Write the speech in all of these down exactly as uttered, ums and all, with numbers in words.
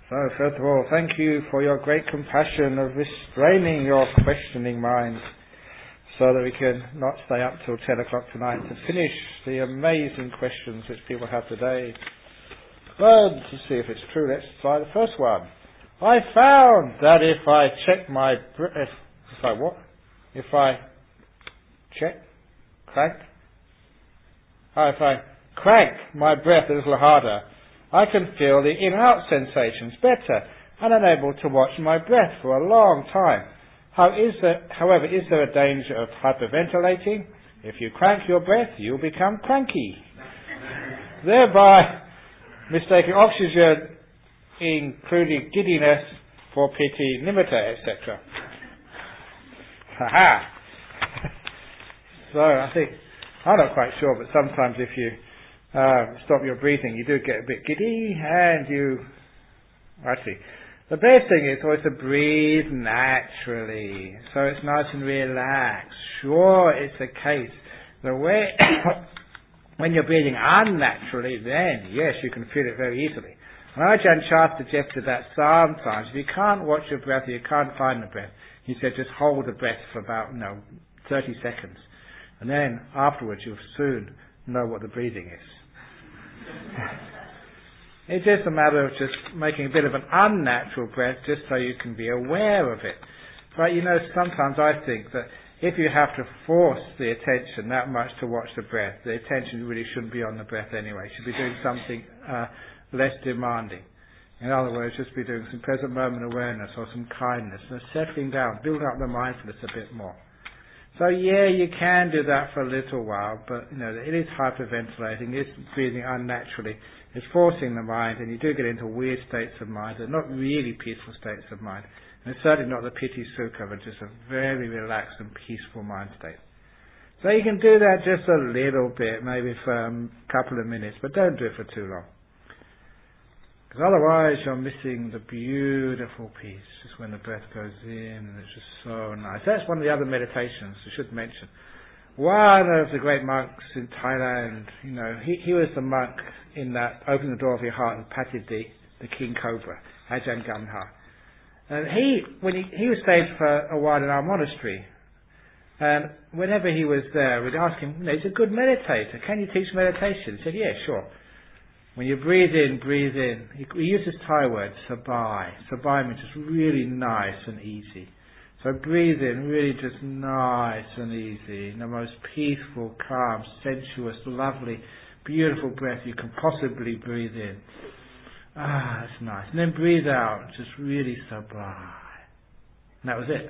So, first of all, thank you for your great compassion of restraining your questioning mind so that we can not stay up till ten o'clock tonight to finish the amazing questions which people have today. But to see if it's true, let's try the first one. I found that if I check my breath, if, if I what? If I check, crank, oh, if I crank my breath a little harder, I can feel the in-out sensations better and I'm able to watch my breath for a long time. How is there, however, is there a danger of hyperventilating? If you crank your breath, you'll become cranky, thereby mistaking oxygen, including giddiness, for pity, nimitta, et cetera. Ha-ha! So I think, I'm not quite sure, but sometimes if you Uh, stop your breathing, you do get a bit giddy, and you, actually, the best thing is always to breathe naturally, so it's nice and relaxed. Sure, it's the case, the way, when you're breathing unnaturally, then, yes, you can feel it very easily. And Ajahn Chah suggested that sometimes, if you can't watch your breath, you can't find the breath, he said just hold the breath for about, you know, thirty seconds, and then afterwards you'll soon know what the breathing is. It's just a matter of just making a bit of an unnatural breath just so you can be aware of it. But you know, sometimes I think that if you have to force the attention that much to watch the breath, the attention really shouldn't be on the breath anyway. You should be doing something uh, less demanding. In other words, just be doing some present moment awareness or some kindness and settling down, building up the mindfulness a bit more. So yeah, you can do that for a little while, but you know, it is hyperventilating, it is breathing unnaturally, it's forcing the mind, and you do get into weird states of mind. They're not really peaceful states of mind. And it's certainly not the piti sukha, but just a very relaxed and peaceful mind state. So you can do that just a little bit, maybe for a couple of minutes, but don't do it for too long. Because otherwise you're missing the beautiful peace, just when the breath goes in, and it's just so nice. That's one of the other meditations I should mention. One of the great monks in Thailand, you know, he, he was the monk in that Open the Door of Your Heart and patted the, the king cobra, Ajahn Gamha. And he, when he, he was staying for a while in our monastery, and whenever he was there, we'd ask him, you know, he's a good meditator, can you teach meditation? He said, yeah, sure. When you breathe in, breathe in. He uses Thai word, sabai. Sabai means just really nice and easy. So breathe in, really just nice and easy. In the most peaceful, calm, sensuous, lovely, beautiful breath you can possibly breathe in. Ah, that's nice. And then breathe out, just really sabai. And that was it.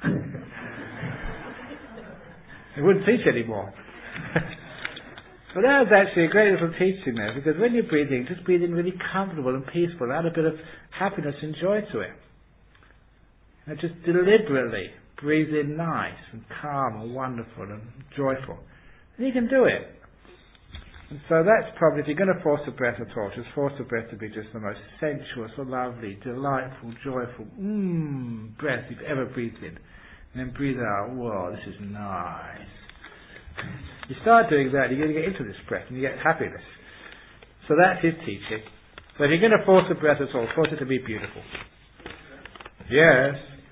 He wouldn't teach anymore. But that was actually a great little teaching there, because when you're breathing, just breathe in really comfortable and peaceful, add a bit of happiness and joy to it. And just deliberately breathe in nice and calm and wonderful and joyful. And you can do it. And so that's probably, if you're going to force the breath at all, just force the breath to be just the most sensuous, lovely, delightful, joyful, mmm, breath you've ever breathed in. And then breathe out, whoa, this is nice. You start doing that, you're going to get into this breath and you get happiness. So that's his teaching. So if you're going to force the breath at all, force it to be beautiful. Yes.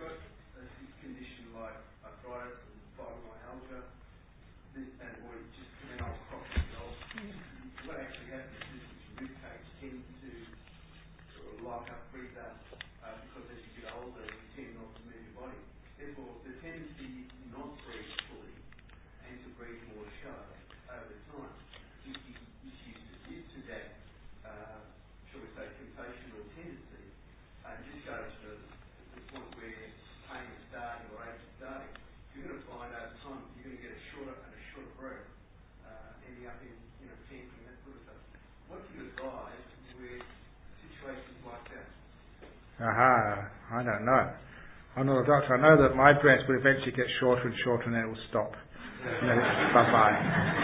Aha, I don't know. I'm not a doctor. I know that my breath will eventually get shorter and shorter and then it will stop. And then it's bye-bye.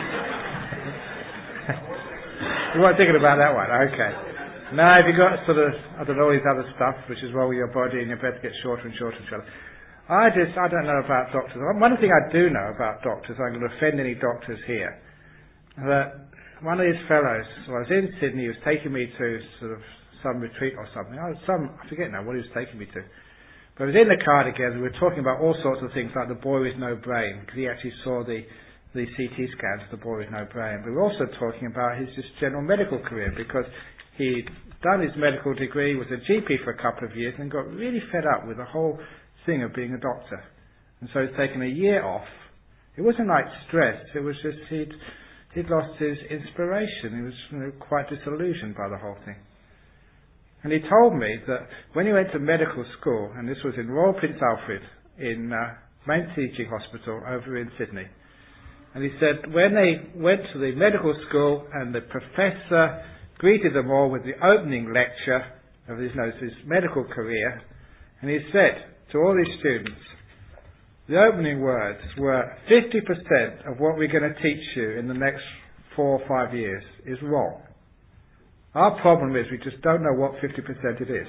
You weren't thinking about that one, okay. Now, if you've got sort of, I don't know, all these other stuff, which is wrong with your body and your breath gets shorter and shorter and shorter. I just, I don't know about doctors. One thing I do know about doctors, I'm going to offend any doctors here, that one of his fellows, well, I was in Sydney, he was taking me to sort of some retreat or something. I was some, I forget now what he was taking me to. But I was in the car together, we were talking about all sorts of things like the boy with no brain, because he actually saw the, the C T scans of the boy with no brain. But we were also talking about his just general medical career, because he'd done his medical degree, was a G P for a couple of years, and got really fed up with the whole thing of being a doctor. And so he's taken a year off. It wasn't like stress, it was just he'd he'd lost his inspiration. He was, you know, quite disillusioned by the whole thing. And he told me that when he went to medical school, and this was in Royal Prince Alfred, in uh, Main Teaching Hospital over in Sydney, and he said when they went to the medical school and the professor greeted them all with the opening lecture of his, you know, his medical career, and he said to all his students, the opening words were, fifty percent of what we're going to teach you in the next four or five years is wrong. Our problem is we just don't know what fifty percent it is.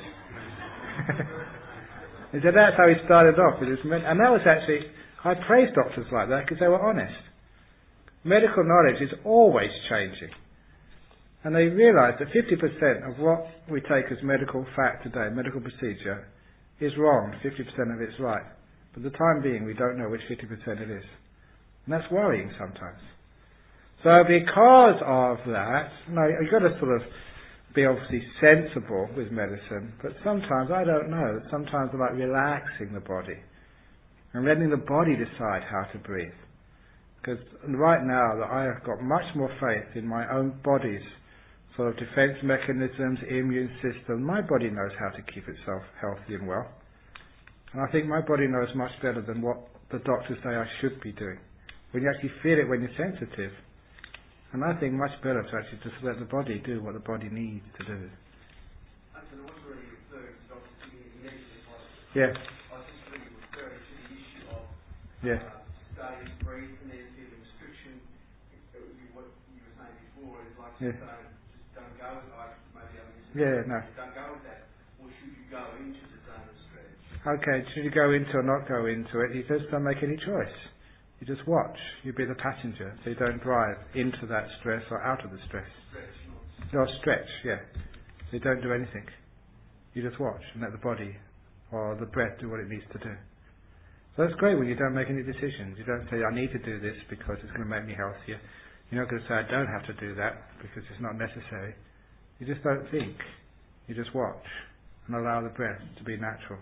He said that's how he started off with his med- and that was actually, I praise doctors like that because they were honest. Medical knowledge is always changing. And they realised that fifty percent of what we take as medical fact today, medical procedure, is wrong. fifty percent of it's right. For the time being, we don't know which fifty percent it is. And that's worrying sometimes. So because of that, no, you've got to sort of be obviously sensible with medicine, but sometimes, I don't know, sometimes I like relaxing the body and letting the body decide how to breathe. Because right now that I have got much more faith in my own body's sort of defense mechanisms, immune system, my body knows how to keep itself healthy and well. And I think my body knows much better than what the doctors say I should be doing. When you actually feel it when you're sensitive. And I think much better to actually just let the body do what the body needs to do. Actually, I wasn't really referring to doctors giving you negative advice. Yeah. I was just really referring to the issue of Yeah. uh, starting to breathe and then feeling restriction. It, you, what you were saying before is like Yeah. don't, just don't go with like maybe I mean, Yeah, no. don't go with that. Or should you go into the zone of stretch? Okay, should you go into or not go into it? You just don't make any choice. You just watch. You be the passenger, so you don't drive into that stress or out of the stress. Stretch, No, not stretch, yeah. So you don't do anything. You just watch and let the body or the breath do what it needs to do. So that's great when you don't make any decisions. You don't say, I need to do this because it's going to make me healthier. You're not going to say, I don't have to do that because it's not necessary. You just don't think. You just watch and allow the breath to be natural.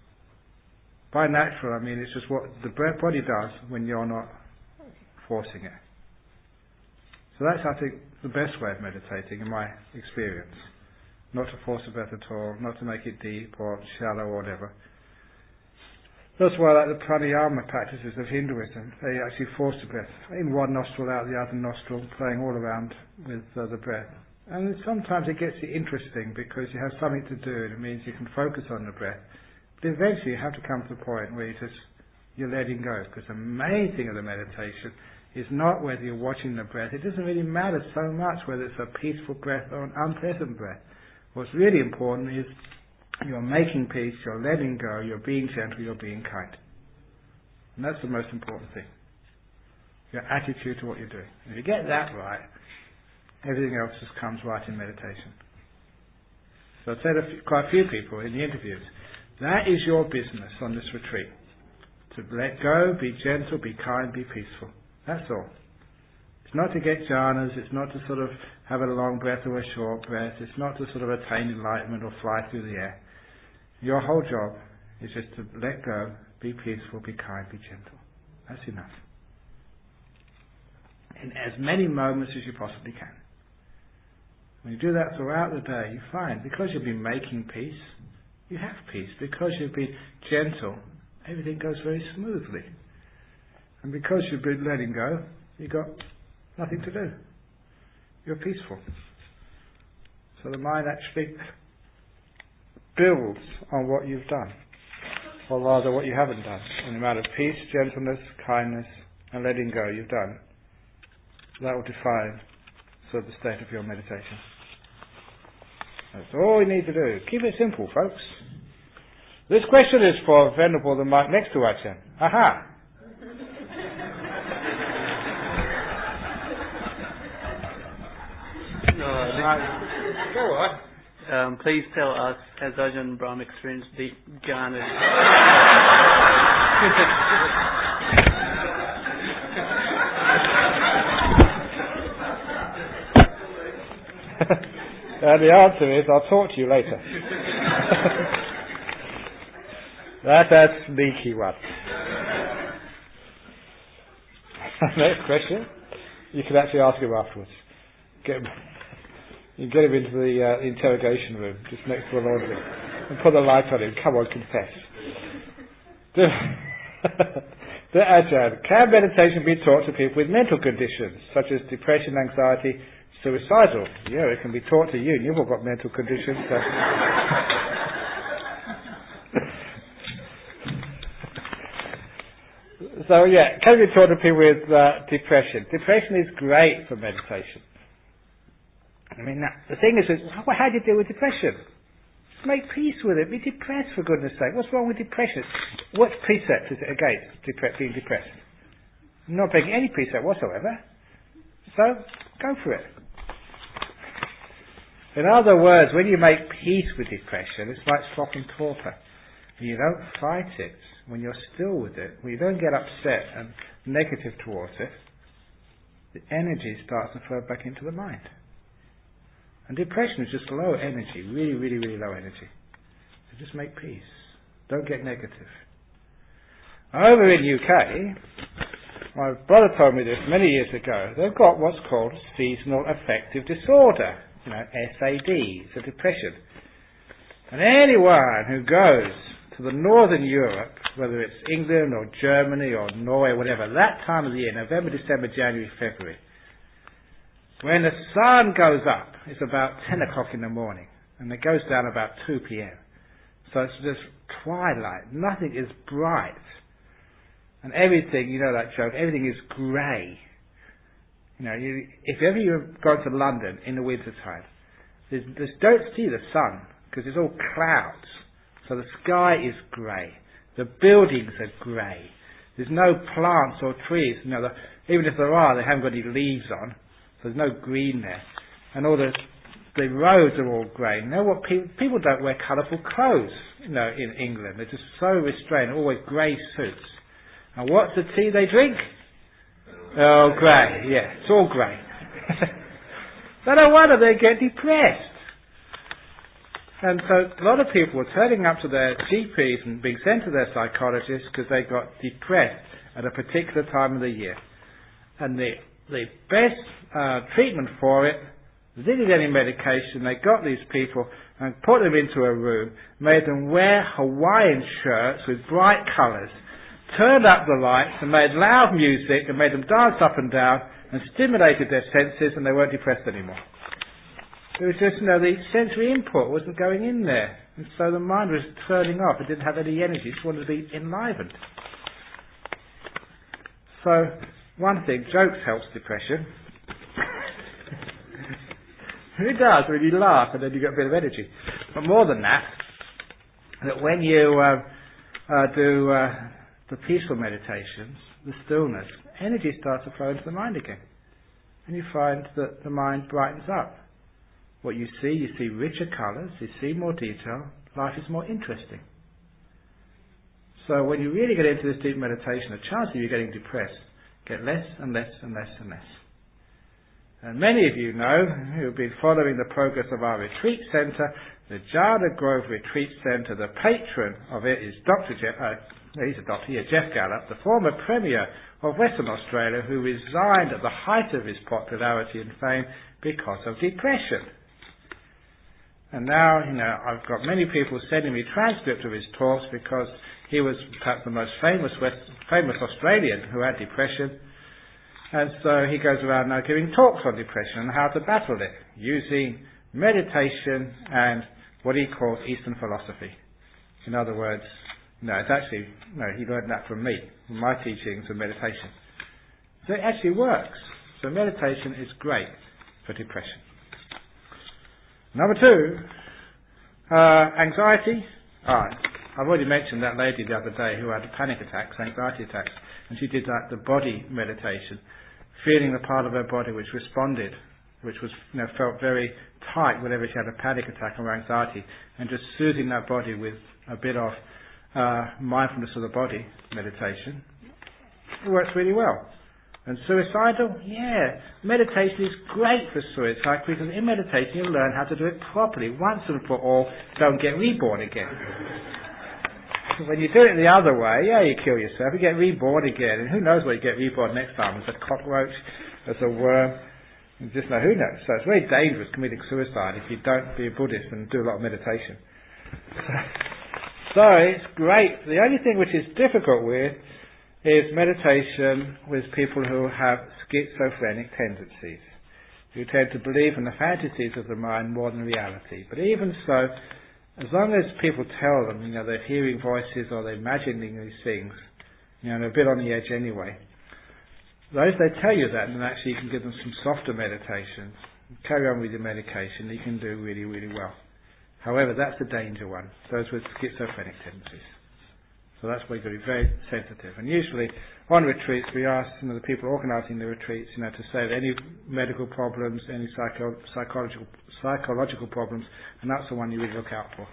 By natural, I mean it's just what the body does when you're not forcing it. So that's, I think, the best way of meditating in my experience. Not to force the breath at all, not to make it deep or shallow or whatever. That's why I like the pranayama practices of Hinduism. They actually force the breath in one nostril, out the other nostril, playing all around with uh, the breath. And sometimes it gets interesting because you have something to do and it means you can focus on the breath. But eventually you have to come to the point where you just, you're letting go. Because the main thing of the meditation is not whether you're watching the breath. It doesn't really matter so much whether it's a peaceful breath or an unpleasant breath. What's really important is you're making peace, you're letting go, you're being gentle, you're being kind. And that's the most important thing. Your attitude to what you're doing. If you get that right, everything else just comes right in meditation. So I've said to quite a few people in the interviews, that is your business on this retreat. To let go, be gentle, be kind, be peaceful. That's all. It's not to get jhanas, it's not to sort of have a long breath or a short breath, it's not to sort of attain enlightenment or fly through the air. Your whole job is just to let go, be peaceful, be kind, be gentle. That's enough. In as many moments as you possibly can. When you do that throughout the day, you find, because you've been making peace, you have peace. Because you've been gentle, everything goes very smoothly. And because you've been letting go, you've got nothing to do. You're peaceful. So the mind actually builds on what you've done, or rather what you haven't done. And the amount of peace, gentleness, kindness, and letting go you've done, that will define sort of the state of your meditation. That's all you need to do. Keep it simple, folks. This question is for Venerable, the mic next to Ajahn. Aha! No, Right. Go on. um, please tell us, has Ajahn Brahm experienced deep jhana? And the answer is, I'll talk to you later. That's a sneaky one. Next question. You can actually ask him afterwards. Get him, you can get him into the uh, interrogation room, just next to the laundry, and put the light on him. Come on, confess. The Ajahn, can meditation be taught to people with mental conditions, such as depression, anxiety, suicidal? Yeah, it can be taught to you. You've all got mental conditions. So. So yeah, can we talk to people with uh, depression? Depression is great for meditation. I mean, now, the thing is, is how, how do you deal with depression? Just make peace with it. Be depressed, for goodness sake. What's wrong with depression? What precept is it against depre- being depressed? I'm not breaking any precept whatsoever. So, go for it. In other words, when you make peace with depression, it's like swapping torpor. You don't fight it. When you're still with it, when you don't get upset and negative towards it, the energy starts to flow back into the mind. And depression is just low energy, really, really, really low energy. So just make peace. Don't get negative. Over in U K, my brother told me this many years ago, they've got what's called seasonal affective disorder, you know, S A D, it's a depression. And anyone who goes to the northern Europe, whether it's England or Germany or Norway, whatever, that time of the year, November, December, January, February, when the sun goes up, it's about ten o'clock in the morning, and it goes down about two p.m. So it's just twilight. Nothing is bright. And everything, you know that joke, everything is grey. You know, you, if ever you've gone to London in the winter time, there's, there's, don't see the sun, because it's all clouds. So the sky is grey. The buildings are grey. There's no plants or trees. You know, the, even if there are, they haven't got any leaves on. So there's no green there. And all the the roads are all grey. You know what? People, people don't wear colourful clothes, you know, in England. They're just so restrained. Always grey suits. And what's the tea they drink? Oh, grey. Yeah, it's all grey. So no wonder they get depressed. And so a lot of people were turning up to their G Ps and being sent to their psychologists because they got depressed at a particular time of the year. And the the best uh, treatment for it, they didn't need any medication. They got these people and put them into a room, made them wear Hawaiian shirts with bright colours, turned up the lights and made loud music and made them dance up and down and stimulated their senses, and they weren't depressed anymore. It was just, you know, the sensory input wasn't going in there. And so the mind was turning off. It didn't have any energy. It just wanted to be enlivened. So, one thing, jokes helps depression. It does, when you laugh and then you get a bit of energy. But more than that, that when you uh, uh, do uh, the peaceful meditations, the stillness, energy starts to flow into the mind again. And you find that the mind brightens up. What you see, you see richer colours, you see more detail, life is more interesting. So when you really get into this deep meditation, the chance of you getting depressed get less and less and less and less. And many of you know, who have been following the progress of our retreat centre, the Jhana Grove Retreat Centre, the patron of it is Doctor Jeff, uh, he's a doctor here, Jeff Gallup, the former Premier of Western Australia, who resigned at the height of his popularity and fame because of depression. And now, you know, I've got many people sending me transcripts of his talks because he was perhaps the most famous West, famous Australian who had depression. And so he goes around now giving talks on depression and how to battle it, using meditation and what he calls Eastern philosophy. In other words, no, it's actually, no, he learned that from me, from my teachings of meditation. So it actually works. So meditation is great for depression. Number two, uh, anxiety. Ah, I've already mentioned that lady the other day who had panic attacks, anxiety attacks, and she did like the body meditation, feeling the part of her body which responded which was, you know, felt very tight whenever she had a panic attack or anxiety, and just soothing that body with a bit of uh, mindfulness of the body meditation, it works really well. And suicidal, yeah, meditation is great for suicide because in meditation you learn how to do it properly once and for all. Don't get reborn again. When you do it the other way, yeah, you kill yourself, you get reborn again, and who knows what you get reborn next time? As a cockroach, as a worm, you just know, who knows. So it's very dangerous committing suicide if you don't be a Buddhist and do a lot of meditation. So, so it's great. The only thing which is difficult with is meditation with people who have schizophrenic tendencies, who tend to believe in the fantasies of the mind more than reality. But even so, as long as people tell them, you know, they're hearing voices or they're imagining these things, you know, they're a bit on the edge anyway. Those they tell you that, and actually you can give them some softer meditations. Carry on with your medication, you can do really, really well. However, that's the danger one, those with schizophrenic tendencies. So that's why you've got to be very sensitive. And usually on retreats we ask, you know, the people organising the retreats, you know, to say that any medical problems, any psycho- psychological psychological problems, and that's the one you really look out for.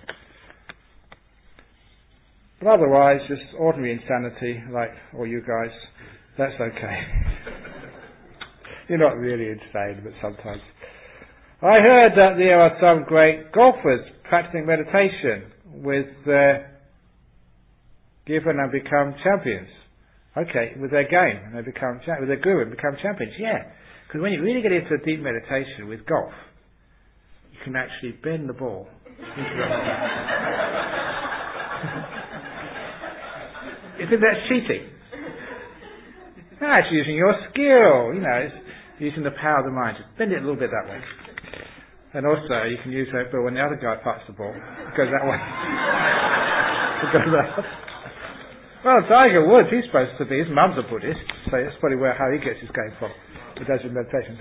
But otherwise, just ordinary insanity, like all you guys, that's okay. You're not really insane, but sometimes. I heard that there are some great golfers practicing meditation with their given and become champions. Okay, with their game, and they become cha- with their guru and become champions. Yeah, because when you really get into a deep meditation with golf, you can actually bend the ball into the You think that's cheating? No, it's using your skill. You know, it's using the power of the mind. Just bend it a little bit that way. And also, you can use that, but when the other guy puts the ball, it goes that way. It goes that way. Well, Tiger Woods, he's supposed to be, his mum's a Buddhist, so that's probably where how he gets his game from. He does his meditation.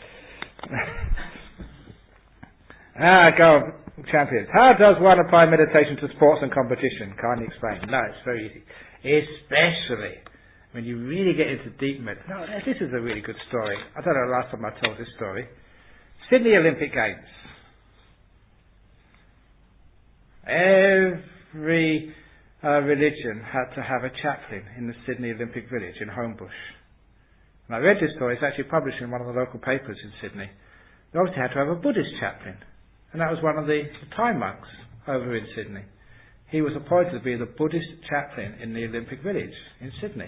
ah, go on, champions. How does one apply meditation to sports and competition? Kindly explain. No, it's very easy. Especially when you really get into deep meditation. No, this is a really good story. I don't know the last time I told this story. Sydney Olympic Games. Every Uh, religion had to have a chaplain in the Sydney Olympic Village in Homebush. And I read this story, it's actually published in one of the local papers in Sydney. They obviously had to have a Buddhist chaplain, and that was one of the, the Thai monks over in Sydney. He was appointed to be the Buddhist chaplain in the Olympic Village in Sydney.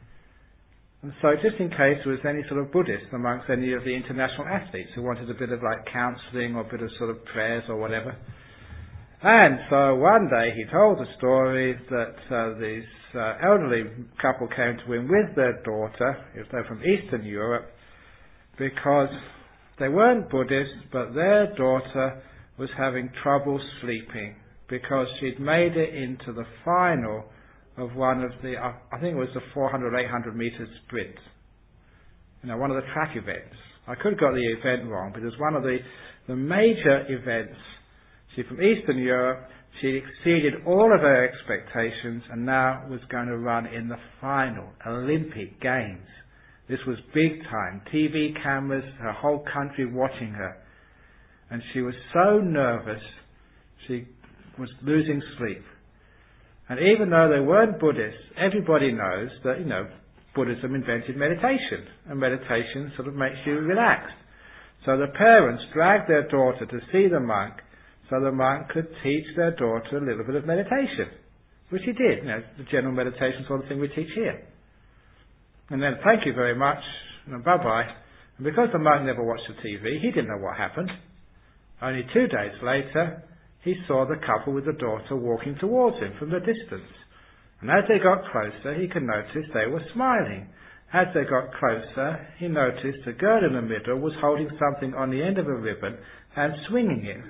And so just in case there was any sort of Buddhist amongst any of the international athletes who wanted a bit of like counselling or a bit of sort of prayers or whatever. And so one day he told the story that uh, this uh, elderly couple came to him with their daughter, they're from Eastern Europe, because they weren't Buddhists, but their daughter was having trouble sleeping because she'd made it into the final of one of the, uh, I think it was the four hundred, eight hundred metre sprint. You know, one of the track events. I could have got the event wrong, but it was one of the, the major events. She's from Eastern Europe, she exceeded all of her expectations and now was going to run in the final Olympic Games. This was big time, T V cameras, her whole country watching her. And she was so nervous, she was losing sleep. And even though they weren't Buddhists, everybody knows that, you know, Buddhism invented meditation, and meditation sort of makes you relaxed. So the parents dragged their daughter to see the monk, so the monk could teach their daughter a little bit of meditation, which he did. You know, the general meditation sort of thing we teach here. And then, thank you very much, and bye-bye. And because the monk never watched the T V, he didn't know what happened. Only two days later, he saw the couple with the daughter walking towards him from the distance. And as they got closer, he could notice they were smiling. As they got closer, he noticed the girl in the middle was holding something on the end of a ribbon and swinging it.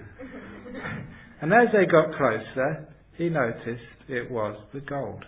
And as they got closer, he noticed it was the gold.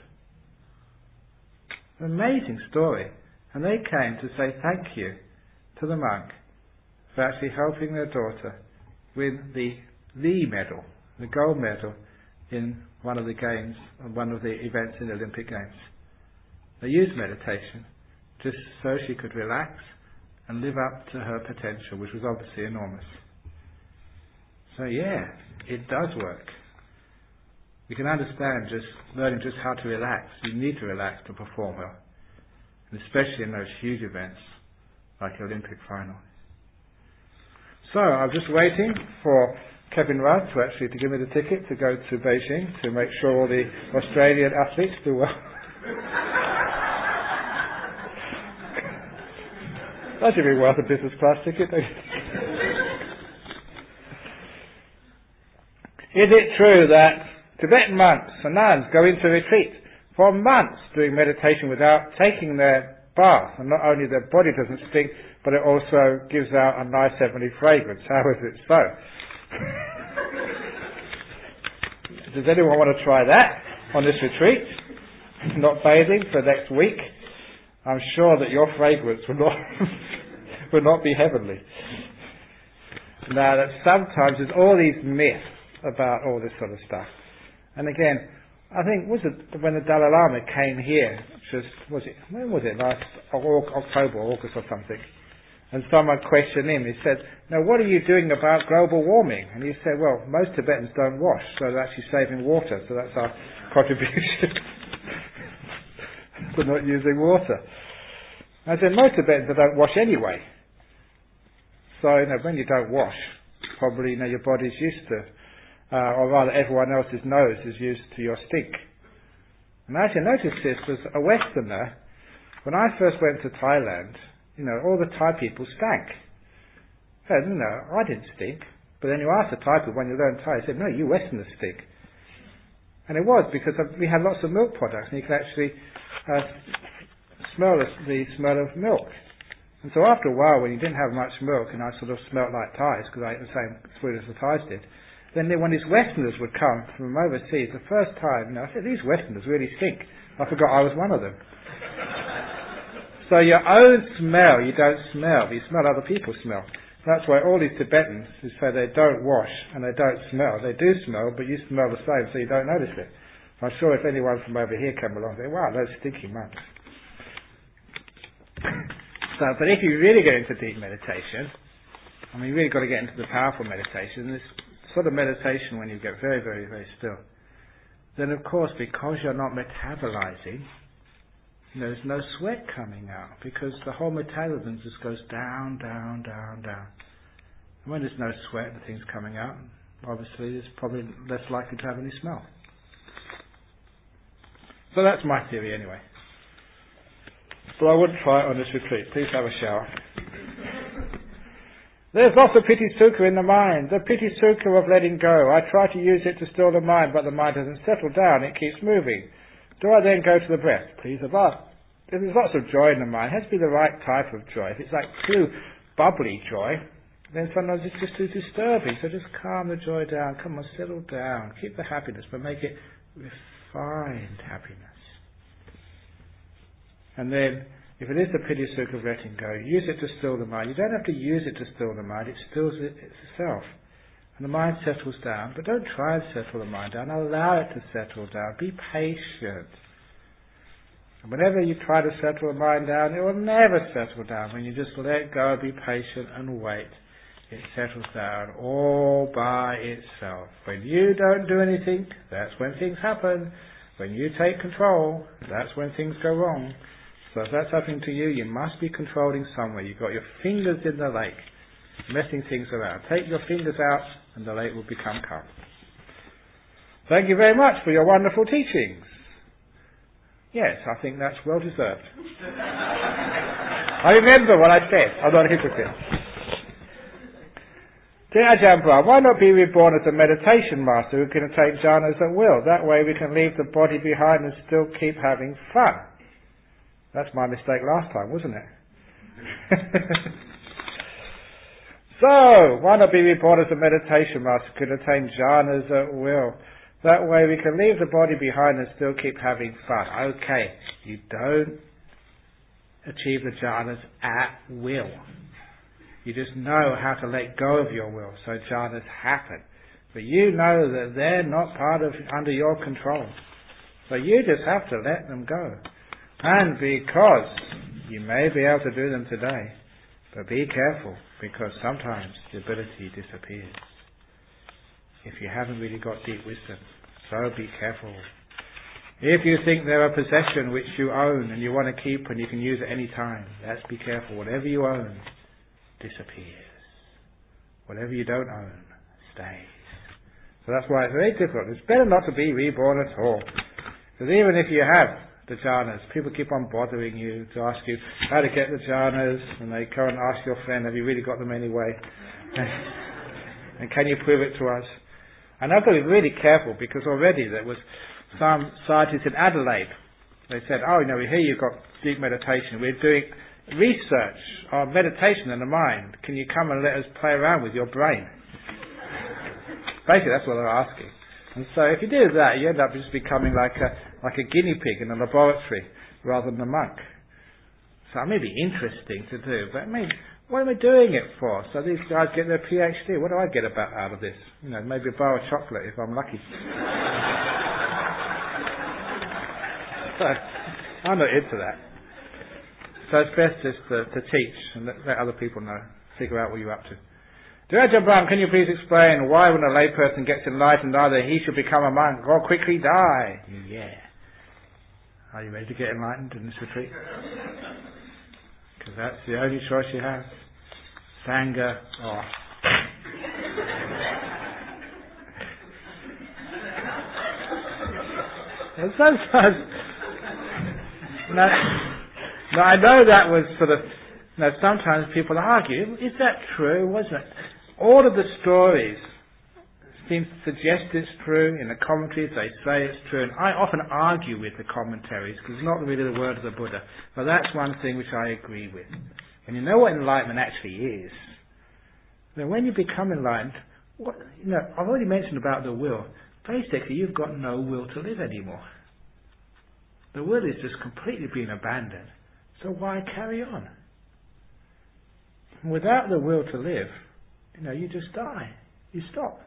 An amazing story. And they came to say thank you to the monk for actually helping their daughter win the the medal, the gold medal in one of the games, one of the events in the Olympic Games. They used meditation just so she could relax and live up to her potential, which was obviously enormous. So yeah, it does work. You can understand just learning just how to relax. You need to relax to perform well, and especially in those huge events like the Olympic final. So I'm just waiting for Kevin Rudd to actually to give me the ticket to go to Beijing to make sure all the Australian athletes do well. That should be worth a business class ticket. Is it true that Tibetan monks and nuns go into retreat for months doing meditation without taking their bath, and not only their body doesn't stink, but it also gives out a nice heavenly fragrance? How is it so? Does anyone want to try that on this retreat? Not bathing for the next week? I'm sure that your fragrance will not will not be heavenly. Now, that sometimes there's all these myths about all this sort of stuff. And again, I think was it when the Dalai Lama came here? Just was it when was it last October, August, or something? And someone questioned him. He said, "Now, what are you doing about global warming?" And he said, "Well, most Tibetans don't wash, so they're actually saving water. So that's our contribution to not using water." I said, most Tibetans don't wash anyway. So, you know, when you don't wash, probably, you know, your body's used to, uh, or rather everyone else's nose is used to your stink. And I actually noticed this as a Westerner. When I first went to Thailand, you know, all the Thai people stank. And, you know, I didn't stink. But then you ask the Thai people when you learn Thai, they said, "No, you Westerners stink." And it was because of, we had lots of milk products, and you could actually uh, smell the, the smell of milk. And so after a while, when you didn't have much milk, and I sort of smelt like Thais, because I ate the same food as the Thais did, then when these Westerners would come from overseas, the first time, you know, I said, "These Westerners really stink." I forgot I was one of them. So your own smell, you don't smell, but you smell other people's smell. That's why all these Tibetans who say they don't wash and they don't smell, they do smell, but you smell the same, so you don't notice it. I'm sure if anyone from over here came along, they'd say, "Wow, those stinky monks." So, but if you really get into deep meditation, I mean, you really got to get into the powerful meditation, this sort of meditation when you get very, very, very still, then of course, because you're not metabolizing, there's no sweat coming out, because the whole metabolism just goes down, down, down, down. And when there's no sweat and things coming out, obviously it's probably less likely to have any smell. So that's my theory anyway. So I wouldn't try it on this retreat. Please have a shower. There's lots of piti sukha in the mind. The piti sukha of letting go. I try to use it to still the mind, but the mind doesn't settle down. It keeps moving. Do I then go to the breath? Please above. If there's lots of joy in the mind, it has to be the right type of joy. If it's like too bubbly joy, then sometimes it's just too disturbing. So just calm the joy down. Come on, settle down. Keep the happiness, but make it refined happiness. And then, if it is the piti sukha of letting go, use it to still the mind. You don't have to use it to still the mind. It stills it itself. And the mind settles down. But don't try and settle the mind down. Allow it to settle down. Be patient. And whenever you try to settle the mind down, it will never settle down. When you just let go, be patient and wait, it settles down all by itself. When you don't do anything, that's when things happen. When you take control, that's when things go wrong. So if that's happening to you, you must be controlling somewhere. You've got your fingers in the lake, messing things around. Take your fingers out and the lake will become calm. Thank you very much for your wonderful teachings. Yes, I think that's well deserved. I remember what I said. I'm not a hypocrite. Dear Ajahn Brahm, why not be reborn as a meditation master who can attain jhanas at will? That way we can leave the body behind and still keep having fun. That's my mistake last time, wasn't it? So, why not be reborn as a meditation master who can attain jhanas at will? That way we can leave the body behind and still keep having fun. Okay, you don't achieve the jhanas at will. You just know how to let go of your will, so jhanas happen. But you know that they're not part of, under your control. So you just have to let them go. And because you may be able to do them today, But be careful, because sometimes the ability disappears if you haven't really got deep wisdom. So be careful. If you think they're a possession which you own and you want to keep and you can use at any time, let's be careful. Whatever you own disappears. Whatever you don't own stays. So that's why it's very difficult. It's better not to be reborn at all. Because even if you have the jhanas, people keep on bothering you to ask you how to get the jhanas, and they go and ask your friend, have you really got them anyway? And can you prove it to us? And I've got to be really careful, because already there was some scientists in Adelaide. They said, oh, you know, we hear you've got deep meditation. We're doing research on meditation in the mind. Can you come and let us play around with your brain? Basically, that's what they're asking. And so if you do that, you end up just becoming like a like a guinea pig in a laboratory rather than a monk. So it may be interesting to do, but I mean, what am I doing it for? So these guys get their PhD. What do I get about out of this? You know, maybe a bar of chocolate if I'm lucky. So I'm not into that. So it's best just to, to teach and let, let other people know, figure out what you're up to. Dear Ajahn Brahm, can you please explain why when a layperson gets enlightened either he should become a monk or quickly die? Yeah. Are you ready to get enlightened in this retreat? Because that's the only choice you have. Sangha or... And sometimes... Now, now, I know that was sort of... Now, sometimes people argue, is that true? Wasn't it? All of the stories seem to suggest it's true. In the commentaries, they say it's true. And I often argue with the commentaries, because it's not really the word of the Buddha. But that's one thing which I agree with. And you know what enlightenment actually is. Now, when you become enlightened, what, you know, I've already mentioned about the will. Basically, you've got no will to live anymore. The will is just completely being abandoned. So why carry on? Without the will to live, you know, you just die. You stop.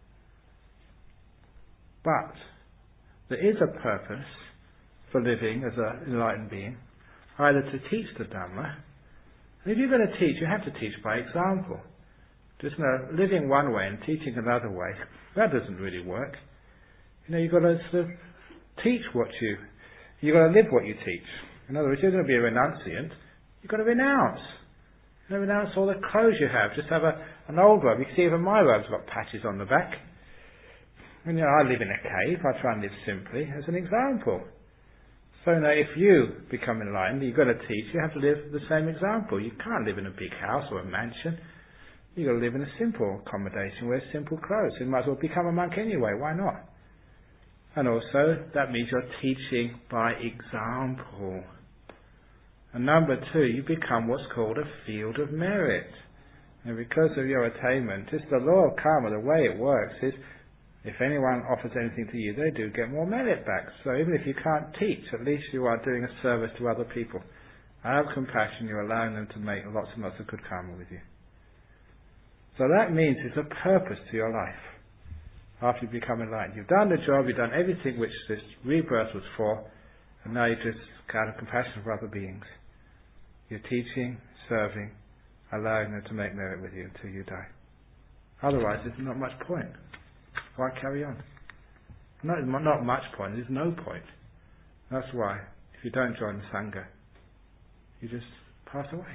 But there is a purpose for living as an enlightened being, either to teach the Dhamma. And if you're going to teach, you have to teach by example. Just you know, living one way and teaching another way, that doesn't really work. You know, you've got to sort of teach what you, you've got to live what you teach. In other words, you're going to be a renunciant, you've got to renounce. You know, renounce all the clothes you have. Just have a, an old robe. You can see even my robe's got patches on the back. And you know, I live in a cave. I try and live simply as an example. So you know, if you become enlightened, you've got to teach. You have to live the same example. You can't live in a big house or a mansion. You've got to live in a simple accommodation, wear simple clothes. So you might as well become a monk anyway. Why not? And also, that means you're teaching by example. And number two, you become what's called a field of merit. And because of your attainment, just the law of karma, the way it works is, if anyone offers anything to you, they do get more merit back. So even if you can't teach, at least you are doing a service to other people. Out of compassion, you're allowing them to make lots and lots of good karma with you. So that means there's a purpose to your life after you become enlightened. You've done the job, you've done everything which this rebirth was for, and now you're just out of compassion for other beings. You're teaching, serving, allowing them to make merit with you until you die. Otherwise, there's not much point. Why carry on? Not, not much point, there's no point. That's why, if you don't join the Sangha, you just pass away.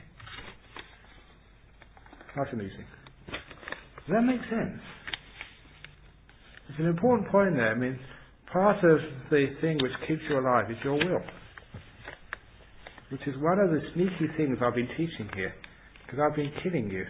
Nice and easy. Does that make sense? It's an important point there. I mean, part of the thing which keeps you alive is your will. Which is one of the sneaky things I've been teaching here. Because I've been killing you.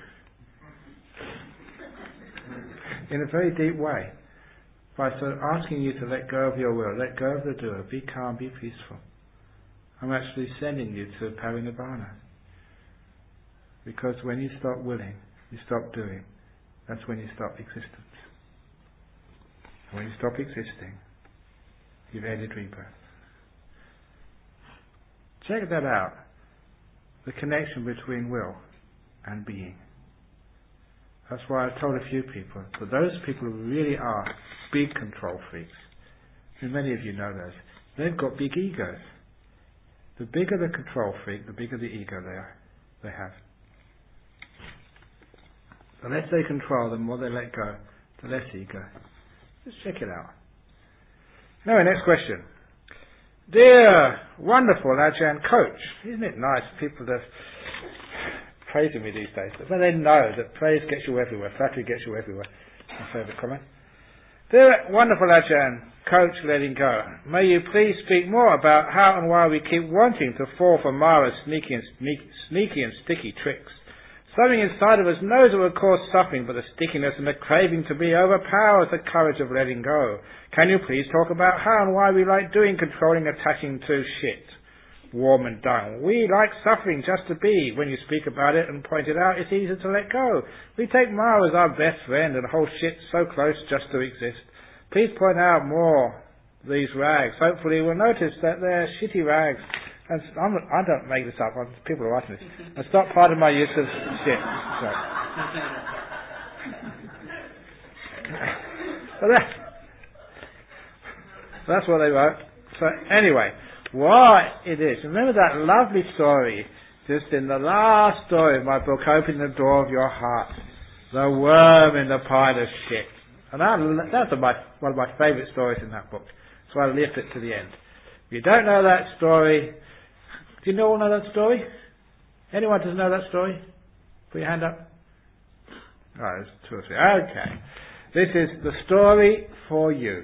In a very deep way. By sort of asking you to let go of your will, let go of the doer, be calm, be peaceful. I'm actually sending you to Parinibbana. Because when you stop willing, you stop doing, that's when you stop existence. When you stop existing, you've ended rebirth. Check that out. The connection between will and being. That's why I've told a few people that those people who really are big control freaks, and many of you know those, they've got big egos. The bigger the control freak, the bigger the ego they are, they have. The less they control, the more they let go. The less ego. Just check it out. Now, next question. Dear, wonderful Ajahn Coach. Isn't it nice? People are praising me these days. But they know that praise gets you everywhere. Flattery gets you everywhere. My favourite comment. Dear wonderful Ajahn Coach, letting go. May you please speak more about how and why we keep wanting to fall for Mara's sneaky and, sneak, sneaky and sticky tricks. Something inside of us knows it will cause suffering, but the stickiness and the craving to be overpowers the courage of letting go. Can you please talk about how and why we like doing, controlling, attaching to shit? Warm and dung. We like suffering just to be. When you speak about it and point it out, it's easy to let go. We take Mara as our best friend and hold shit so close just to exist. Please point out more these rags. Hopefully we'll notice that they're shitty rags. And I'm, I don't make this up. I'm, people are writing this. It's not part of my use of shit. So, so that, that's what they wrote. So anyway, what it is. Remember that lovely story, just in the last story of my book, Opening the Door of Your Heart. The worm in the pile of shit. And that, that's my, one of my favourite stories in that book. So I left it to the end. If you don't know that story, do you all know that story? Anyone doesn't know that story? Put your hand up. Oh, there's two or three. Okay. This is the story for you.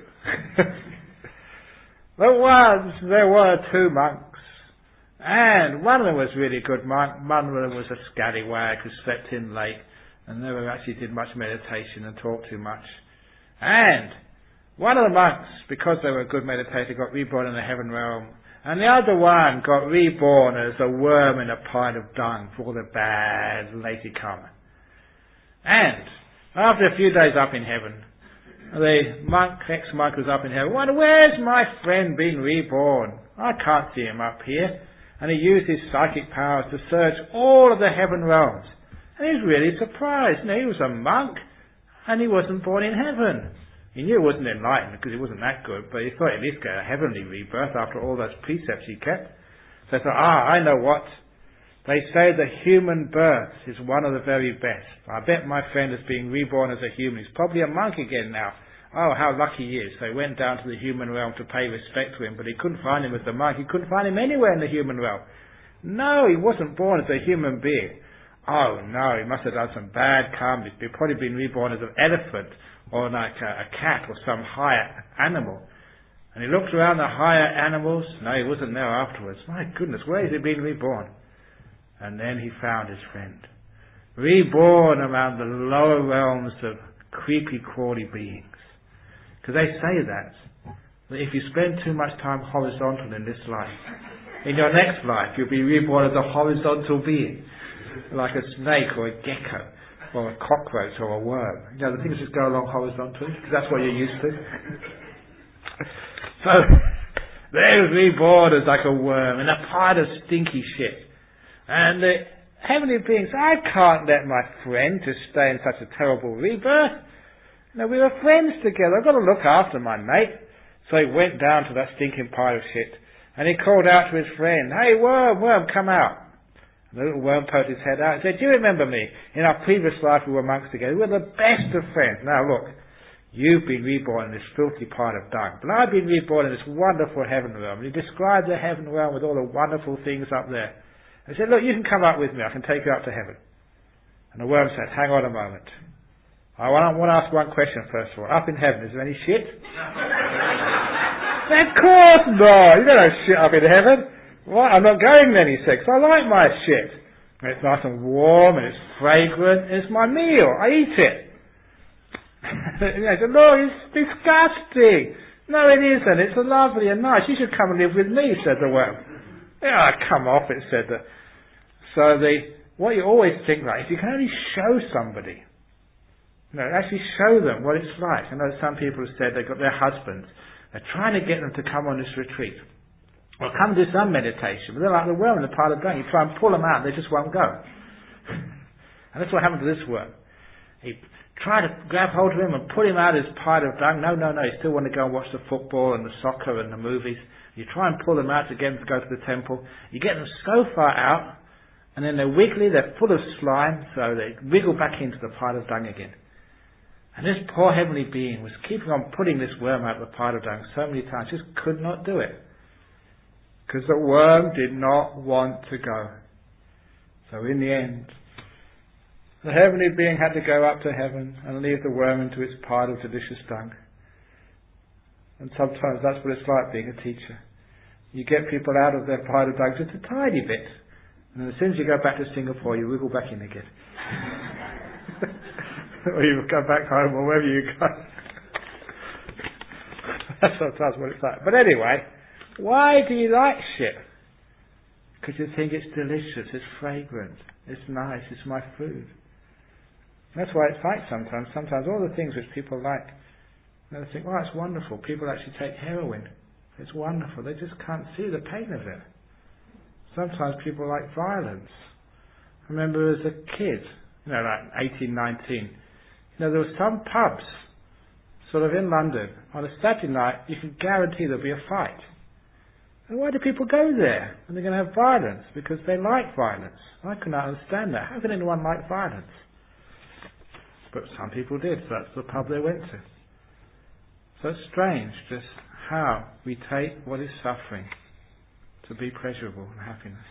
There was, there were two monks. And one of them was a really good monk. One of them was a scallywag who slept in late and never actually did much meditation and talked too much. And one of the monks, because they were a good meditator, got reborn in the heaven realm. And the other one got reborn as a worm in a pile of dung for all the bad, lazy karma. And after a few days up in heaven, the monk, ex-monk was up in heaven. Wonder, where's my friend been reborn? I can't see him up here. And he used his psychic powers to search all of the heaven realms. And he was really surprised. Now, he was a monk, and he wasn't born in heaven. He knew he wasn't enlightened because he wasn't that good, but he thought at least get a heavenly rebirth after all those precepts he kept. So he thought, ah, I know what. They say the human birth is one of the very best. I bet my friend is being reborn as a human. He's probably a monk again now. Oh, how lucky he is. So he went down to the human realm to pay respect to him, but he couldn't find him as a monk. He couldn't find him anywhere in the human realm. No, he wasn't born as a human being. Oh, no, he must have done some bad karma. He'd probably been reborn as an elephant, or like a, a cat or some higher animal. And he looked around the higher animals. No, he wasn't there afterwards. My goodness, where has he been reborn? And then he found his friend. Reborn around the lower realms of creepy, crawly beings. Because they say that, that if you spend too much time horizontal in this life, in your next life you'll be reborn as a horizontal being. Like a snake or a gecko. Or a cockroach or a worm. You know, the things just go along horizontally, because that's what you're used to. So, they're reborn as like a worm in a pile of stinky shit. And the heavenly beings, I can't let my friend just stay in such a terrible rebirth. You know, we were friends together. I've got to look after my mate. So he went down to that stinking pile of shit. And he called out to his friend, hey, worm, worm, come out. The little worm poked his head out and said, do you remember me? In our previous life we were monks together. We were the best of friends. Now look, you've been reborn in this filthy pile of dung. But I've been reborn in this wonderful heaven realm. And he described the heaven realm with all the wonderful things up there. He said, look, you can come up with me. I can take you up to heaven. And the worm said, hang on a moment. I want to ask one question first of all. Up in heaven, is there any shit? Of course not. You don't have shit up in heaven. What? I'm not going there, he said, 'cause I like my shit. And it's nice and warm, and it's fragrant, and it's my meal. I eat it. And I said, no, it's disgusting. No, it isn't. It's lovely and nice. You should come and live with me, said the worm. Yeah, come off it, said the... So the what you always think, like, if you can only show somebody, you know, actually show them what it's like. I know some people have said they've got their husbands. They're trying to get them to come on this retreat. Well, come do some meditation. But they're like the worm in the pile of dung. You try and pull them out, they just won't go. And that's what happened to this worm. He tried to grab hold of him and pull him out of his pile of dung. No, no, no. You still want to go and watch the football and the soccer and the movies. You try and pull them out to get them to go to the temple. You get them so far out And then they're wiggly, they're full of slime, so they wriggle back into the pile of dung again. And this poor heavenly being was keeping on putting this worm out of the pile of dung so many times, just could not do it. Because the worm did not want to go. So in the end, the heavenly being had to go up to heaven and leave the worm into its pile of delicious dung. And sometimes that's what it's like being a teacher. You get people out of their pile of dung just a tiny bit. And as soon as you go back to Singapore, you wiggle back in again. Or you go back home or wherever you go. That's sometimes what it's like. But anyway, why do you like shit? Because you think it's delicious, it's fragrant, it's nice, it's my food. That's why it's like sometimes. Sometimes all the things which people like, they think, well, it's wonderful. People actually take heroin. It's wonderful. They just can't see the pain of it. Sometimes people like violence. I remember as a kid, you know, like eighteen, nineteen, you know, there were some pubs, sort of in London, on a Saturday night, you can guarantee there'll be a fight. And why do people go there when they're going to have violence? Because they like violence. I could not understand that. How can anyone like violence? But some people did, so that's the pub they went to. So it's strange just how we take what is suffering to be pleasurable and happiness.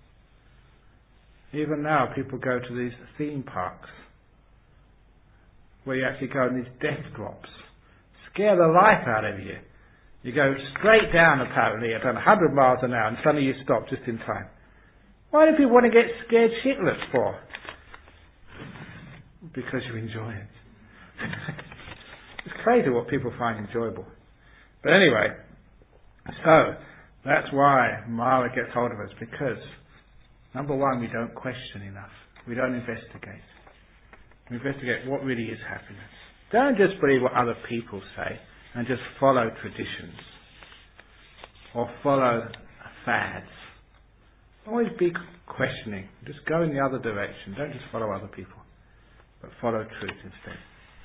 Even now people go to these theme parks where you actually go in these death drops, scare the life out of you. You go straight down apparently at one hundred miles an hour and suddenly you stop just in time. Why do people want to get scared shitless for? Because you enjoy it. It's crazy what people find enjoyable. But anyway, so that's why Mara gets hold of us, because number one, we don't question enough. We don't investigate. We investigate what really is happiness. Don't just believe what other people say and just follow traditions or follow fads. Always be questioning. Just go in the other direction. Don't just follow other people, but follow truth instead.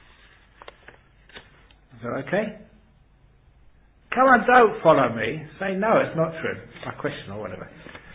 Is that okay? Come on, don't follow me. Say, no, it's not true. I question or whatever.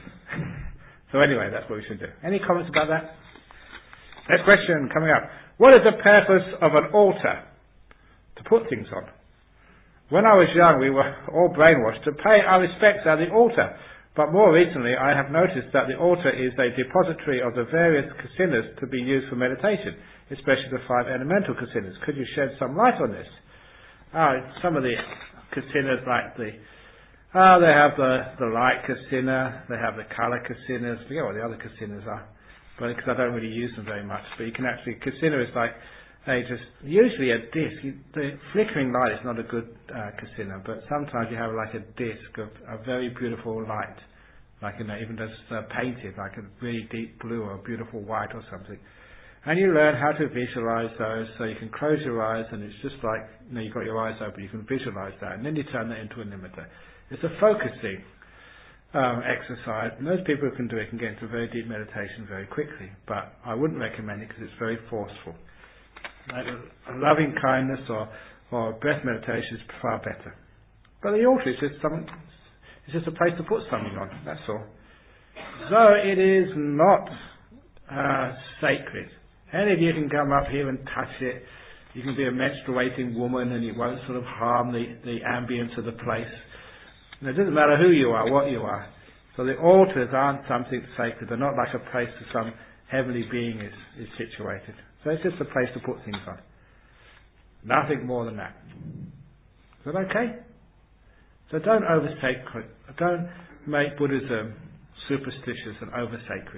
So anyway, that's what we should do. Any comments about that? Next question coming up. What is the purpose of an altar? To put things on. When I was young, we were all brainwashed to pay our respects at the altar. But more recently, I have noticed that the altar is a depository of the various kasinas to be used for meditation, especially the five elemental kasinas. Could you shed some light on this? Ah, some of the kasinas like the, ah, they have the, the light kasina, they have the colour kasinas, I forget what the other kasinas are, but because I don't really use them very much. But you can actually, kasina is like, they just, usually a disc, you, the flickering light is not a good uh, kasina, but sometimes you have like a disc of a very beautiful light, like, you know, even just uh, painted, like a really deep blue or a beautiful white or something. And you learn how to visualize those, so you can close your eyes and it's just like, you know, you've got your eyes open, you can visualize that, and then you turn that into a nimitta. It's a focusing um, exercise, and those people who can do it can get into very deep meditation very quickly, but I wouldn't recommend it because it's very forceful. Like a loving kindness or, or breath meditation is far better. But the altar is just something, it's just a place to put something on, that's all. So it is not uh, sacred. Any of you can come up here and touch it. You can be a menstruating woman and it won't sort of harm the, the ambience of the place. And it doesn't matter who you are, what you are. So the altars aren't something sacred. They're not like a place that some heavenly being is, is situated. So it's just a place to put things on. Nothing more than that. Is that okay? So don't over-sacred. Don't make Buddhism superstitious and over-sacred.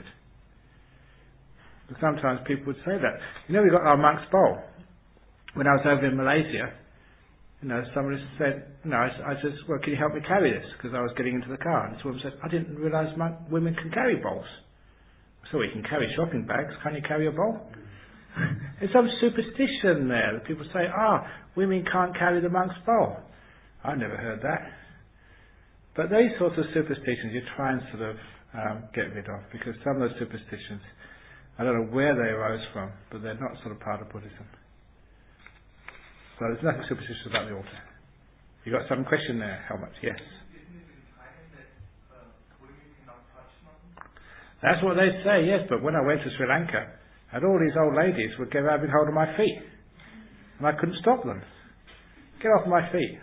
Sometimes people would say that. You know, we got our monk's bowl. When I was over in Malaysia, you know, somebody said, you know, I, I said, well, can you help me carry this? Because I was getting into the car. And this woman said, I didn't realise monk, women can carry bowls. So we can carry shopping bags. Can you carry a bowl? There's some superstition there. That people say, ah, women can't carry the monk's bowl. I never heard that. But these sorts of superstitions you try and sort of um, get rid of, because some of those superstitions, I don't know where they arose from, but they're not sort of part of Buddhism. So there's nothing superstitious about the altar. You got some question there, Helmut? Yes. Isn't it in Thailand that uh, women cannot touch monks? That's what they'd say, yes, but when I went to Sri Lanka, and all these old ladies would get grabbing hold of my feet, and I couldn't stop them. Get off my feet.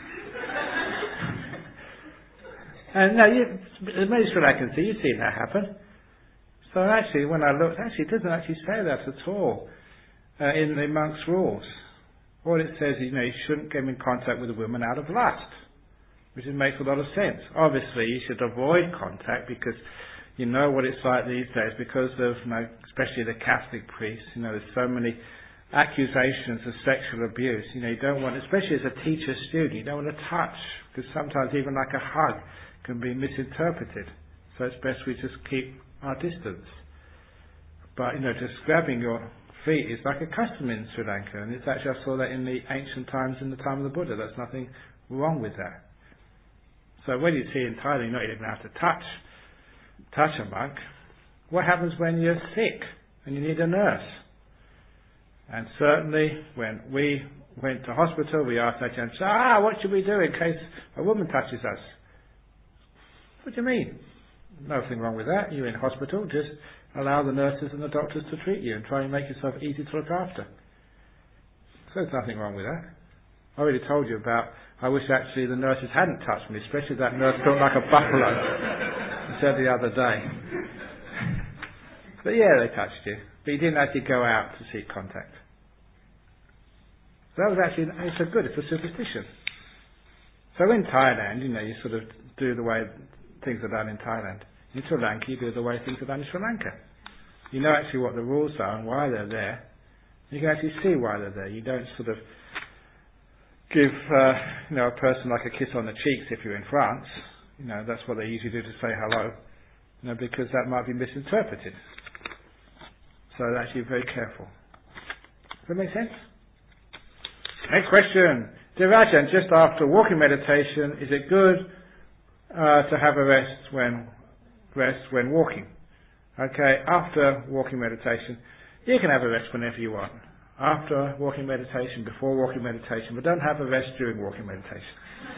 And no, you, many Sri Lankans, you've seen that happen. So actually, when I looked, actually it doesn't actually say that at all uh, in the monk's rules. All it says is, you know, you shouldn't get in contact with a woman out of lust, which makes a lot of sense. Obviously, you should avoid contact because you know what it's like these days because of, you know, especially the Catholic priests. You know, there's so many accusations of sexual abuse. You know, you don't want, especially as a teacher-student, you don't want to touch because sometimes even like a hug can be misinterpreted. So it's best we just keep our distance. But, you know, just grabbing your feet is like a custom in Sri Lanka, and it's actually, I saw that in the ancient times, in the time of the Buddha. There's nothing wrong with that. So when you see in Thailand, you're not even allowed to touch, touch a monk. What happens when you're sick and you need a nurse? And certainly when we went to hospital, we asked our chancellor, ah, what should we do in case a woman touches us? What do you mean? Nothing wrong with that. You're in hospital, just allow the nurses and the doctors to treat you and try and make yourself easy to look after. So there's nothing wrong with that. I already told you about, I wish actually the nurses hadn't touched me, especially that nurse looked like a buffalo. I said the other day. But yeah, they touched you. But you didn't actually go out to seek contact. So that was actually, it's a good, it's a superstition. So in Thailand, you know, you sort of do the way things are done in Thailand. In Sri Lanka, you do the way things are done in Sri Lanka. You know actually what the rules are and why they're there. You can actually see why they're there. You don't sort of give, uh, you know, a person like a kiss on the cheeks if you're in France. You know, that's what they usually do to say hello. You know, because that might be misinterpreted. So they're actually very careful. Does that make sense? Next question. Dear Ajahn, just after walking meditation, is it good uh, to have a rest when rest when walking? Okay, after walking meditation, you can have a rest whenever you want. After walking meditation, before walking meditation, but don't have a rest during walking meditation.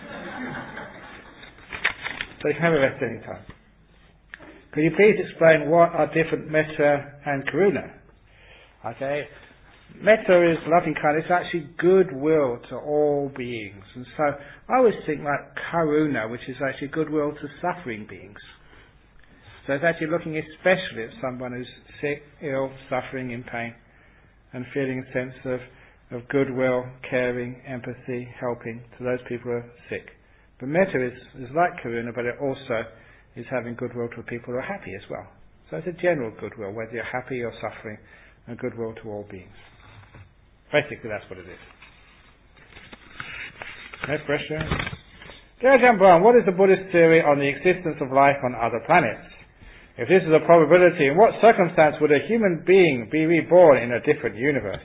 So you can have a rest anytime. Could you please explain what are different metta and karuna? Okay, metta is loving kindness. It's actually goodwill to all beings. And so I always think like karuna, which is actually goodwill to suffering beings. So it's actually looking especially at someone who's sick, ill, suffering, in pain, and feeling a sense of, of goodwill, caring, empathy, helping to those people who are sick. But metta is, is like karuna, but it also is having goodwill to people who are happy as well. So it's a general goodwill, whether you're happy or suffering, and goodwill to all beings. Basically, that's what it is. Next question. Dear Ajahn Brahm, what is the Buddhist theory on the existence of life on other planets? If this is a probability, in what circumstance would a human being be reborn in a different universe?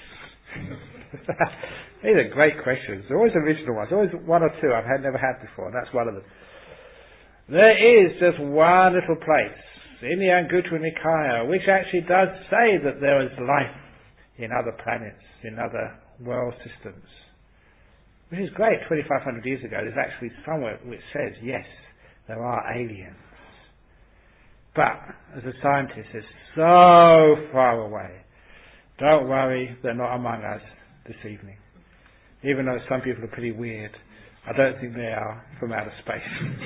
These are great questions. They're always original ones. Always one or two I've had, never had before. That's one of them. There is just one little place in the Anguttara Nikaya which actually does say that there is life in other planets, in other world systems. Which is great. twenty-five hundred years ago, there's actually somewhere which says, yes, there are aliens. But, as a scientist, it's so far away. Don't worry, they're not among us this evening. Even though some people are pretty weird, I don't think they are from outer space.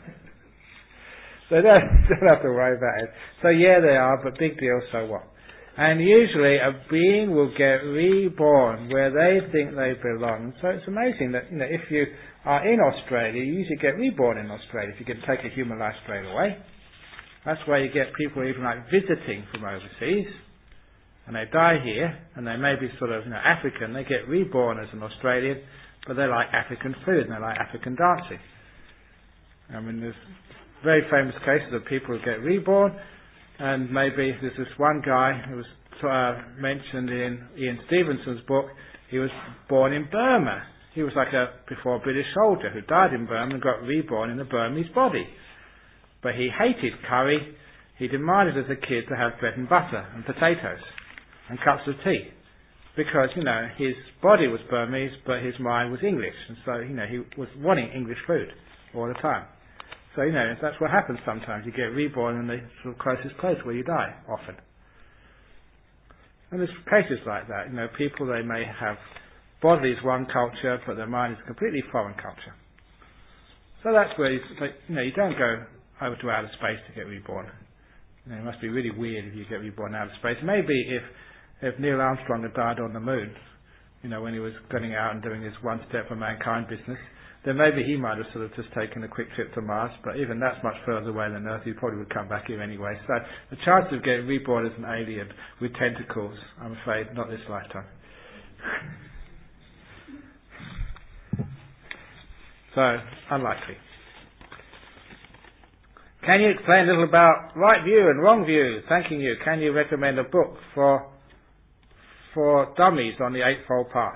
So don't, don't have to worry about it. So yeah, they are, but big deal, so what? And usually a being will get reborn where they think they belong. So it's amazing that, you know, if you are in Australia, you usually get reborn in Australia if you can take a human life straight away. That's why you get people even like visiting from overseas, and they die here, and they may be sort of, you know, African, they get reborn as an Australian, but they like African food, and they like African dancing. I mean, there's very famous cases of people who get reborn, and maybe there's this one guy who was uh, mentioned in Ian Stevenson's book. He was born in Burma. He was like a before British soldier who died in Burma and got reborn in a Burmese body. But he hated curry. He demanded as a kid to have bread and butter and potatoes and cups of tea, because, you know, his body was Burmese but his mind was English, and so, you know, he was wanting English food all the time. So, you know, that's what happens sometimes. You get reborn in the sort of closest place where you die, often. And there's cases like that. You know, people, they may have body is one culture, but their mind is a completely foreign culture. So that's where, you, you know, you don't go over to outer space to get reborn. You know, it must be really weird if you get reborn out of space. Maybe if, if Neil Armstrong had died on the moon, you know, when he was going out and doing his one step for mankind business, then maybe he might have sort of just taken a quick trip to Mars, but even that's much further away than Earth. He probably would come back here anyway. So the chance of getting reborn as an alien with tentacles, I'm afraid, not this lifetime. So, unlikely. Can you explain a little about right view and wrong view? Thanking you. Can you recommend a book for for dummies on the Eightfold Path?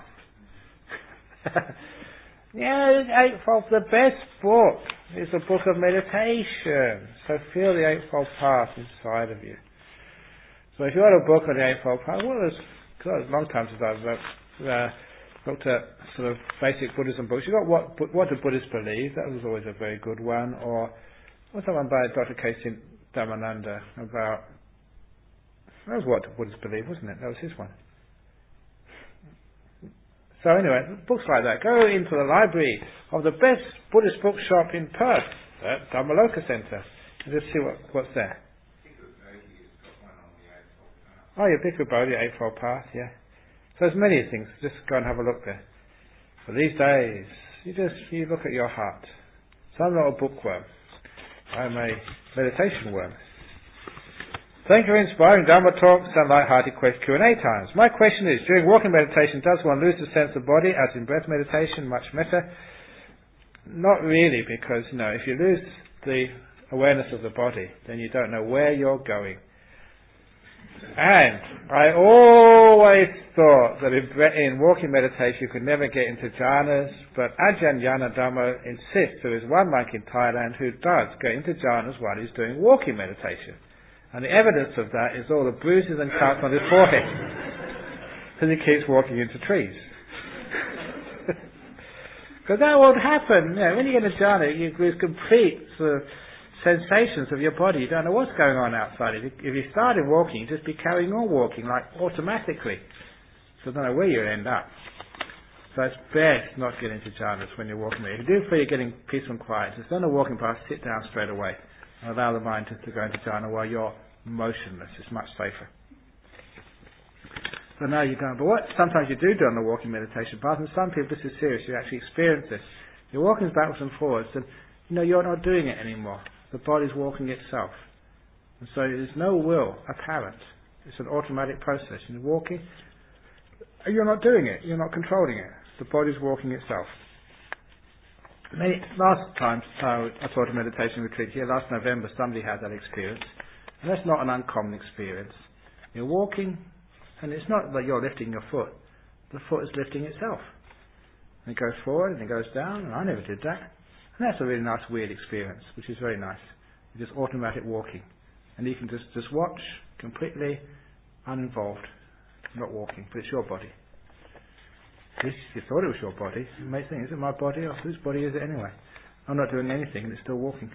Yeah, the Eightfold, the best book is a book of meditation. So feel the Eightfold Path inside of you. So if you want a book on the Eightfold Path, well, there's, there's a long time since I've looked, uh, looked at sort of basic Buddhism books. You've got What, what Do Buddhists Believe? That was always a very good one. Or what's that one by Doctor K.C. Dhammananda about, that was What Do Buddhists Believe, wasn't it? That was his one. So anyway, books like that. Go into the library of the best Buddhist bookshop in Perth, at Dhammaloka Centre, and just see what, what's there. Oh, yeah, Bhikkhu Bodhi, Eightfold Path, yeah. So there's many things. Just go and have a look there. But these days, you just you look at your heart. So I'm not a bookworm. I'm a meditation worm. Thank you for inspiring Dhamma talks and light-hearted Q and A times. My question is, during walking meditation, does one lose the sense of body, as in breath meditation, much metta? Not really, because, you know, if you lose the awareness of the body, then you don't know where you're going. And I always thought that in, in walking meditation you could never get into jhanas, but Ajahn Yanadhamma insists there is one monk in Thailand who does get into jhanas while he's doing walking meditation. And the evidence of that is all the bruises and cuts on his forehead. Because he keeps walking into trees. Because that won't happen. You know, when you get a jhana, you lose complete sort of sensations of your body. You don't know what's going on outside. If you, if you started walking, you just be carrying on walking, like automatically. So I don't know where you end up. So it's best not get into jhanas when you're walking. If you do feel you're getting peaceful and quiet, just on a walking path, sit down straight away. And allow the mind to, to go into jhana while you're motionless. It's much safer. So now you're going, but what sometimes you do do on the walking meditation path, and some people, this is serious, you actually experience this. You're walking backwards and forwards, and you know you're not doing it anymore. The body's walking itself. And so there's no will apparent. It's an automatic process. You're walking, and you're not doing it. You're not controlling it. The body's walking itself. Many, last time uh, I taught a meditation retreat here, last November, somebody had that experience. And that's not an uncommon experience. You're walking, and it's not that you're lifting your foot. The foot is lifting itself. And it goes forward, and it goes down, and I never did that. And that's a really nice, weird experience, which is very nice. It's just automatic walking. And you can just, just watch, completely uninvolved, not walking, but it's your body. At least you thought it was your body. You may think, is it my body, or whose body is it anyway? I'm not doing anything, and it's still walking.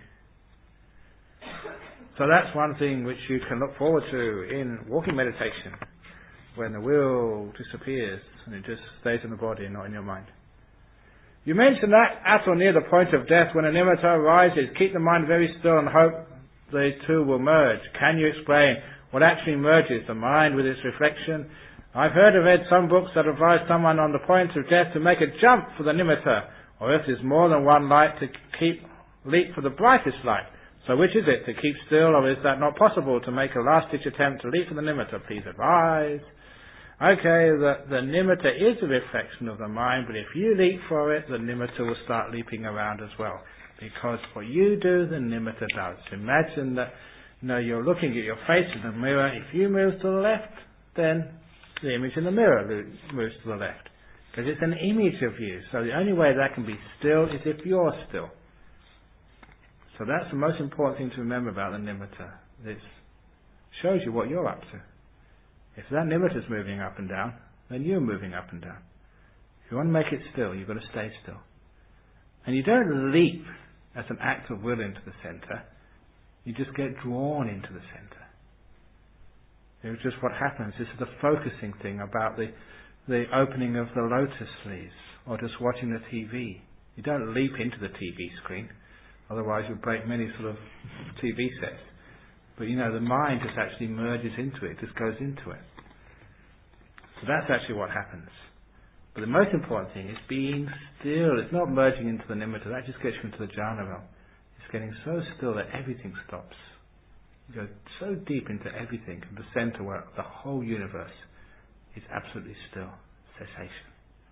So that's one thing which you can look forward to in walking meditation, when the will disappears and it just stays in the body and not in your mind. You mentioned that at or near the point of death, when a nimitta arises, keep the mind very still and hope they two will merge. Can you explain what actually merges the mind with its reflection? I've heard or read some books that advise someone on the point of death to make a jump for the nimitta, or if there's more than one light, to keep leap for the brightest light. So which is it, to keep still, or is that not possible, to make a last-ditch attempt to leap for the nimitta? Please advise. Okay, the, the nimitta is a reflection of the mind, but if you leap for it, the nimitta will start leaping around as well. Because what you do, the nimitta does. Imagine that, you know, you're looking at your face in the mirror. If you move to the left, then the image in the mirror moves to the left. Because it's an image of you. So the only way that can be still is if you're still. So that's the most important thing to remember about the nimitta. It shows you what you're up to. If that nimitta is moving up and down, then you're moving up and down. If you want to make it still, you've got to stay still. And you don't leap as an act of will into the centre, you just get drawn into the centre. It's just what happens. This is the focusing thing about the the opening of the lotus leaves, or just watching the T V. You don't leap into the T V screen, otherwise you'll break many sort of T V sets. But you know, the mind just actually merges into it, just goes into it. So that's actually what happens. But the most important thing is being still. It's not merging into the nimitta. That just gets you into the jhana realm. It's getting so still that everything stops. You go so deep into everything, in the centre where the whole universe is absolutely still. Cessation.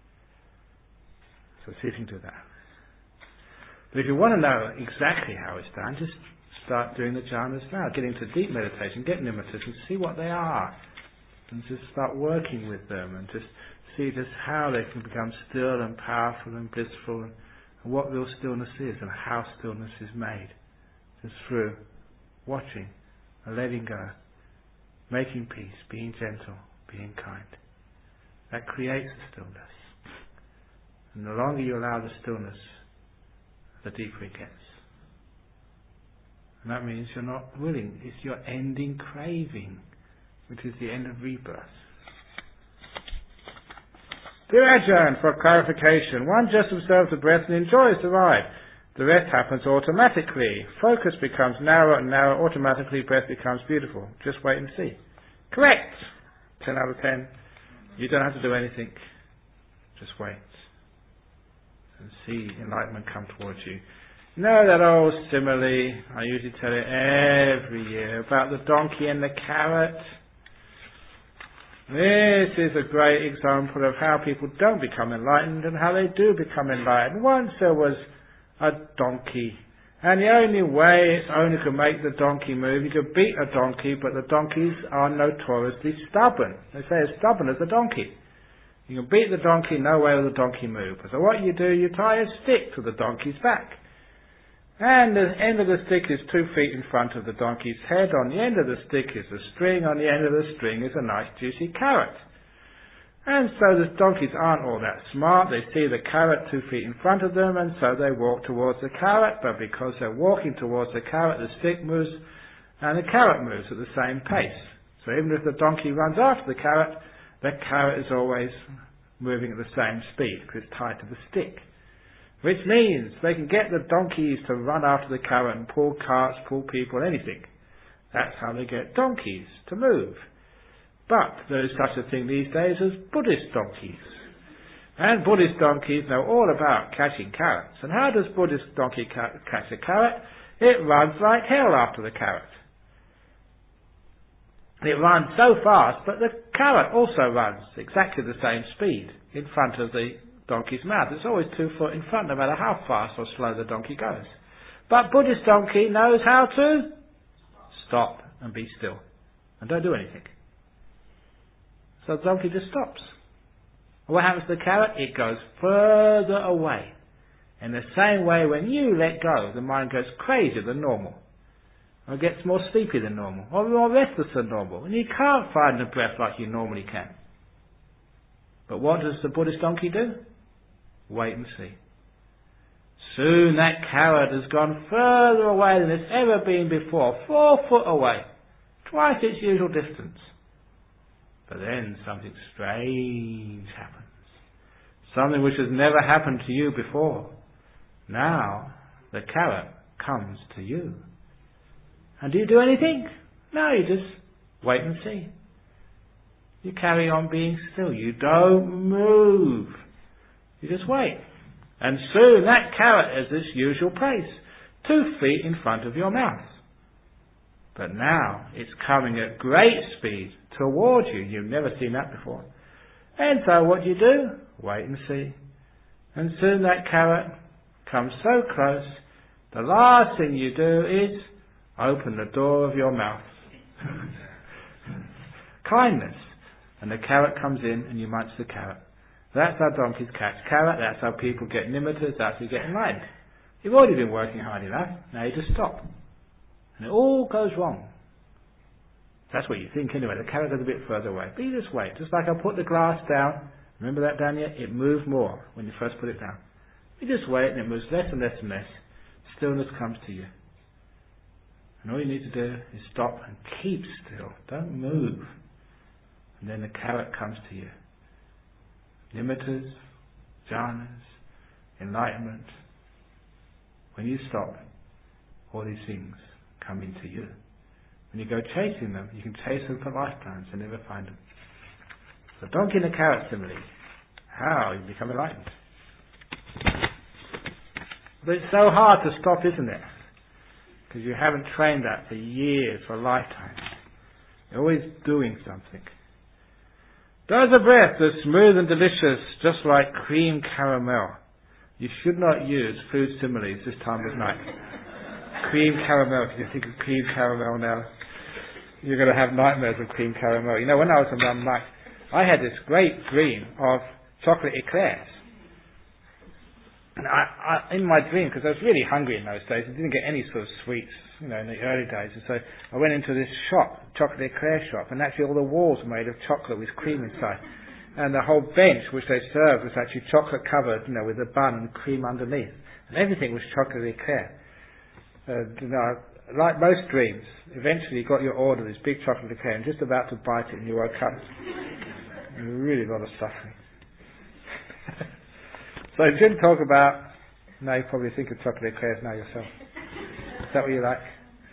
So see if you can do that. But if you want to know exactly how it's done, just start doing the jhanas now. Get into deep meditation, get nimittas and see what they are. And just start working with them and just see just how they can become still and powerful and blissful, and, and what real stillness is and how stillness is made. Just through watching and letting go, making peace, being gentle, being kind. That creates the stillness. And the longer you allow the stillness, the deeper it gets. And that means you're not willing. It's your ending craving, which is the end of rebirth. Dear Ajahn, for clarification, one just observes the breath and enjoys the ride. The rest happens automatically. Focus becomes narrower and narrower. Automatically, breath becomes beautiful. Just wait and see. Correct. ten out of ten. You don't have to do anything. Just wait. And see enlightenment come towards you. You know that old simile, I usually tell it every year, about the donkey and the carrot? This is a great example of how people don't become enlightened and how they do become enlightened. Once there was a donkey, and the only way its owner could make the donkey move, you could beat a donkey, but the donkeys are notoriously stubborn. They say as stubborn as a donkey. You can beat the donkey, no way will the donkey move. So what you do, you tie a stick to the donkey's back. And the end of the stick is two feet in front of the donkey's head. On the end of the stick is a string. On the end of the string is a nice juicy carrot. And so the donkeys aren't all that smart. They see the carrot two feet in front of them, and so they walk towards the carrot. But because they're walking towards the carrot, the stick moves and the carrot moves at the same pace. So even if the donkey runs after the carrot, the carrot is always moving at the same speed because it's tied to the stick. Which means they can get the donkeys to run after the carrot and pull carts, pull people, anything. That's how they get donkeys to move. But there is such a thing these days as Buddhist donkeys. And Buddhist donkeys know all about catching carrots. And how does Buddhist donkey ca- catch a carrot? It runs like hell after the carrot. It runs so fast, but the carrot also runs exactly the same speed in front of the donkey's mouth. It's always two foot in front, no matter how fast or slow the donkey goes. But Buddhist donkey knows how to stop and be still and don't do anything. So the donkey just stops. And what happens to the carrot? It goes further away. In the same way, when you let go, the mind goes crazier than normal, or gets more sleepy than normal, or more restless than normal, and you can't find the breath like you normally can. But what does the Buddhist donkey do? Wait and see. Soon that carrot has gone further away than it's ever been before, four foot away, twice its usual distance. But then something strange happens. Something which has never happened to you before. Now, the carrot comes to you. And do you do anything? No, you just wait and see. You carry on being still. You don't move. You just wait. And soon that carrot has its usual pace, two feet in front of your mouth. But now it's coming at great speed towards you. You've never seen that before. And so what do you do? Wait and see. And soon that carrot comes so close, the last thing you do is open the door of your mouth. Kindness. And the carrot comes in and you munch the carrot. That's how donkeys catch carrot. That's how people get nimittas. That's how you get enlightened. You've already been working hard enough. Now you just stop. And it all goes wrong. That's what you think anyway. The carrot goes a bit further away. But you just wait. Just like I put the glass down. Remember that down here? It moved more when you first put it down. You just wait and it moves less and less and less. stillness comes to you. And all you need to do is stop and keep still. Don't move. And then the carrot comes to you. Nimittas, jhanas, enlightenment. When you stop, all these things come into you. When you go chasing them, you can chase them for lifetimes and never find them. So donkey and the carrot simile. How you become enlightened. But it's so hard to stop, isn't it? Because you haven't trained that for years, for lifetimes. You're always doing something. Does a breath that's smooth and delicious, just like cream caramel. You should not use food similes this time of night. Cream caramel, if you think of cream caramel now, you're going to have nightmares of cream caramel. You know, when I was a young night, I had this great dream of chocolate eclairs. And I, I, in my dream, because I was really hungry in those days, I didn't get any sort of sweets, you know, in the early days. And so I went into this shop, chocolate eclair shop, and actually all the walls were made of chocolate with cream inside. And the whole bench which they served was actually chocolate covered, you know, with a bun and cream underneath. And everything was chocolate eclair. Uh, you know, like most dreams, eventually you got your order, this big chocolate eclair, and just about to bite it and you woke up. Really a lot of suffering. So I didn't talk about, now you probably think of chocolate eclairs now yourself. Is that what you like?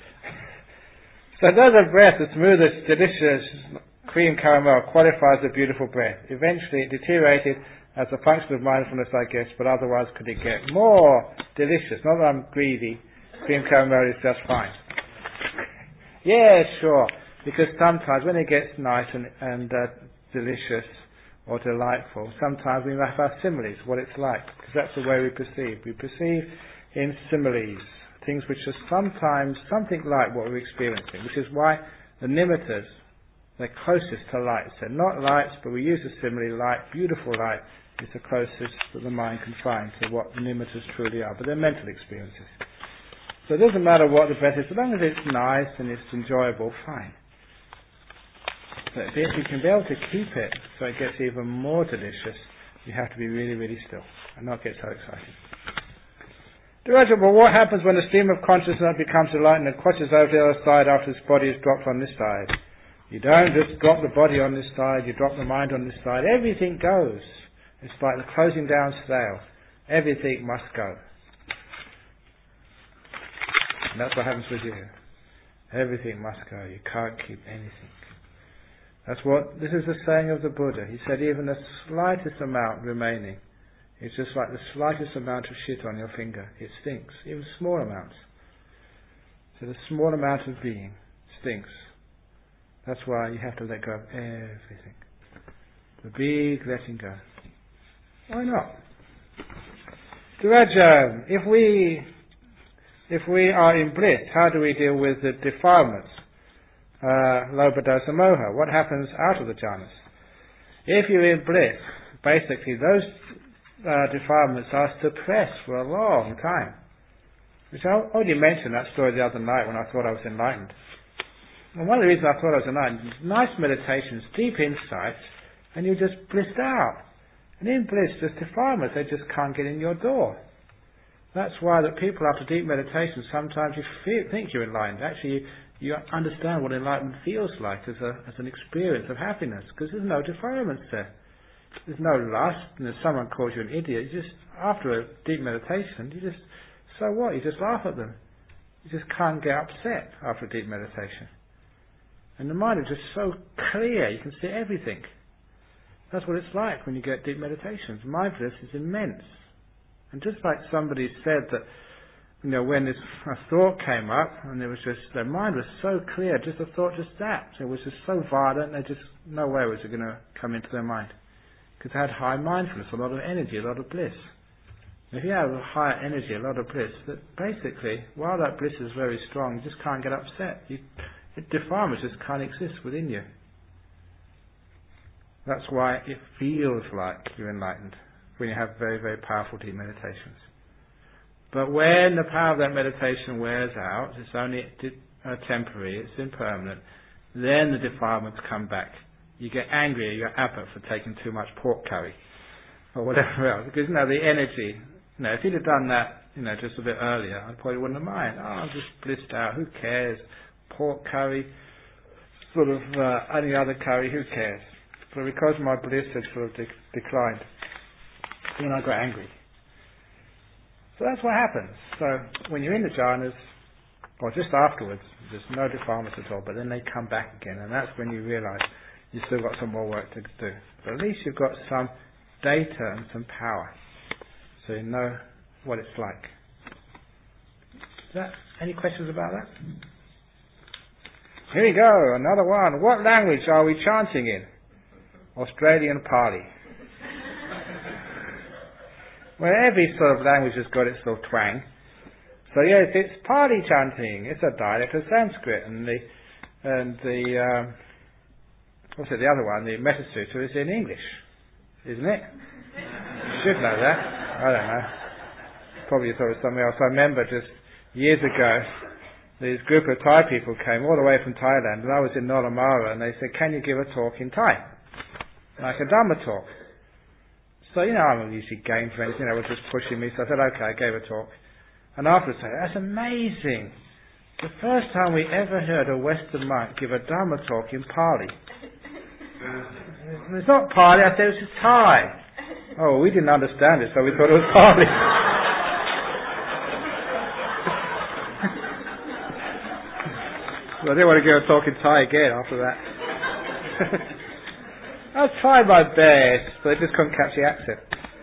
So does a breath, the smoothest, delicious cream caramel qualifies a beautiful breath. Eventually it deteriorated as a function of mindfulness, I guess, but otherwise could it get more delicious? Not that I'm greedy, cream caramel is just fine. Yeah, sure, because sometimes when it gets nice and, and uh, delicious or delightful, sometimes we have our similes, what it's like, because that's the way we perceive. We perceive in similes, things which are sometimes something like what we're experiencing, which is why the nimittas, they're closest to lights. They're not lights, but we use the simile light, beautiful light, is the closest that the mind can find to what the nimittas truly are, but they're mental experiences. So it doesn't matter what the breath is, as long as it's nice and it's enjoyable, fine. But if you can be able to keep it so it gets even more delicious, you have to be really, really still and not get so excited. Director, but what happens when the stream of consciousness becomes enlightened and crosses over to the other side after this body is dropped on this side? You don't just drop the body on this side, you drop the mind on this side. Everything goes. It's like the closing down sail. Everything must go. And that's what happens with you. Everything must go. You can't keep anything. That's what, this is the saying of the Buddha. He said even the slightest amount remaining, it's just like the slightest amount of shit on your finger. It stinks. Even small amounts. So the small amount of being stinks. That's why you have to let go of everything. The big letting go. Why not? Duraja, if we if we are in bliss, how do we deal with the defilements? Uh, Lobha, dosa, moha. What happens out of the jhanas? If you're in bliss, basically those uh, defilements are suppressed for a long time. Which I already mentioned that story the other night when I thought I was enlightened. And one of the reasons I thought I was enlightened, nice meditations, deep insights, and you're just blissed out. And in bliss, just defilements, they just can't get in your door. That's why that people after deep meditation, sometimes you feel, think you're enlightened. Actually, you, you understand what enlightenment feels like as a as an experience of happiness, because there's no defilements there. There's no lust, and if someone calls you an idiot, you just, after a deep meditation, you just, so what? You just laugh at them. You just can't get upset after a deep meditation. And the mind is just so clear, you can see everything. That's what it's like when you get deep meditations. Mindfulness is immense. And just like somebody said that, you know, when this a thought came up, and it was just, their mind was so clear, just a thought just zapped. It was just so violent, they just, no way was it going to come into their mind. Because they had high mindfulness, a lot of energy, a lot of bliss. If you have a higher energy, a lot of bliss, that basically, while that bliss is very strong, you just can't get upset. You, it, defilements just can't exist within you. That's why it feels like you're enlightened, when you have very, very powerful deep meditations. But when the power of that meditation wears out, it's only uh, temporary, it's impermanent, then the defilements come back. You get angry at your abbot for taking too much pork curry, or whatever else. Because, you know, the energy, you know, if he'd have done that you know, just a bit earlier, I probably wouldn't have minded. Oh, I'm just blissed out. Who cares? Pork curry, sort of uh, any other curry. Who cares? But because my bliss had sort of de- declined, then I got angry. So that's what happens. So when you're in the jhanas, or just afterwards, there's no defilements at all. But then they come back again, and that's when you realise you've still got some more work to do. But at least you've got some data and some power, so you know what it's like. Is that, any questions about that? Here we go, another one. What language are we chanting in? Australian Pali. Well, every sort of language has got its little twang. So yes, it's Pali chanting. It's a dialect of Sanskrit, and the and the um, what's it? The other one, the Metta Sutta, is in English, isn't it? You should know that. I don't know. Probably thought it was something else. I remember just years ago, this group of Thai people came all the way from Thailand, and I was in Nolamara, and they said, "Can you give a talk in Thai, like a Dhamma talk?" So you know, I'm usually game for anything. They were just pushing me, so I said, "Okay," I gave a talk. And afterwards, I said, "That's amazing. The first time we ever heard a Western monk give a Dhamma talk in Pali." "It's not Pali." I said, "It's Thai." "Oh, we didn't understand it, so we thought it was Pali." So I didn't want to give a talk in Thai again after that. I tried my best, but I just couldn't catch the accent.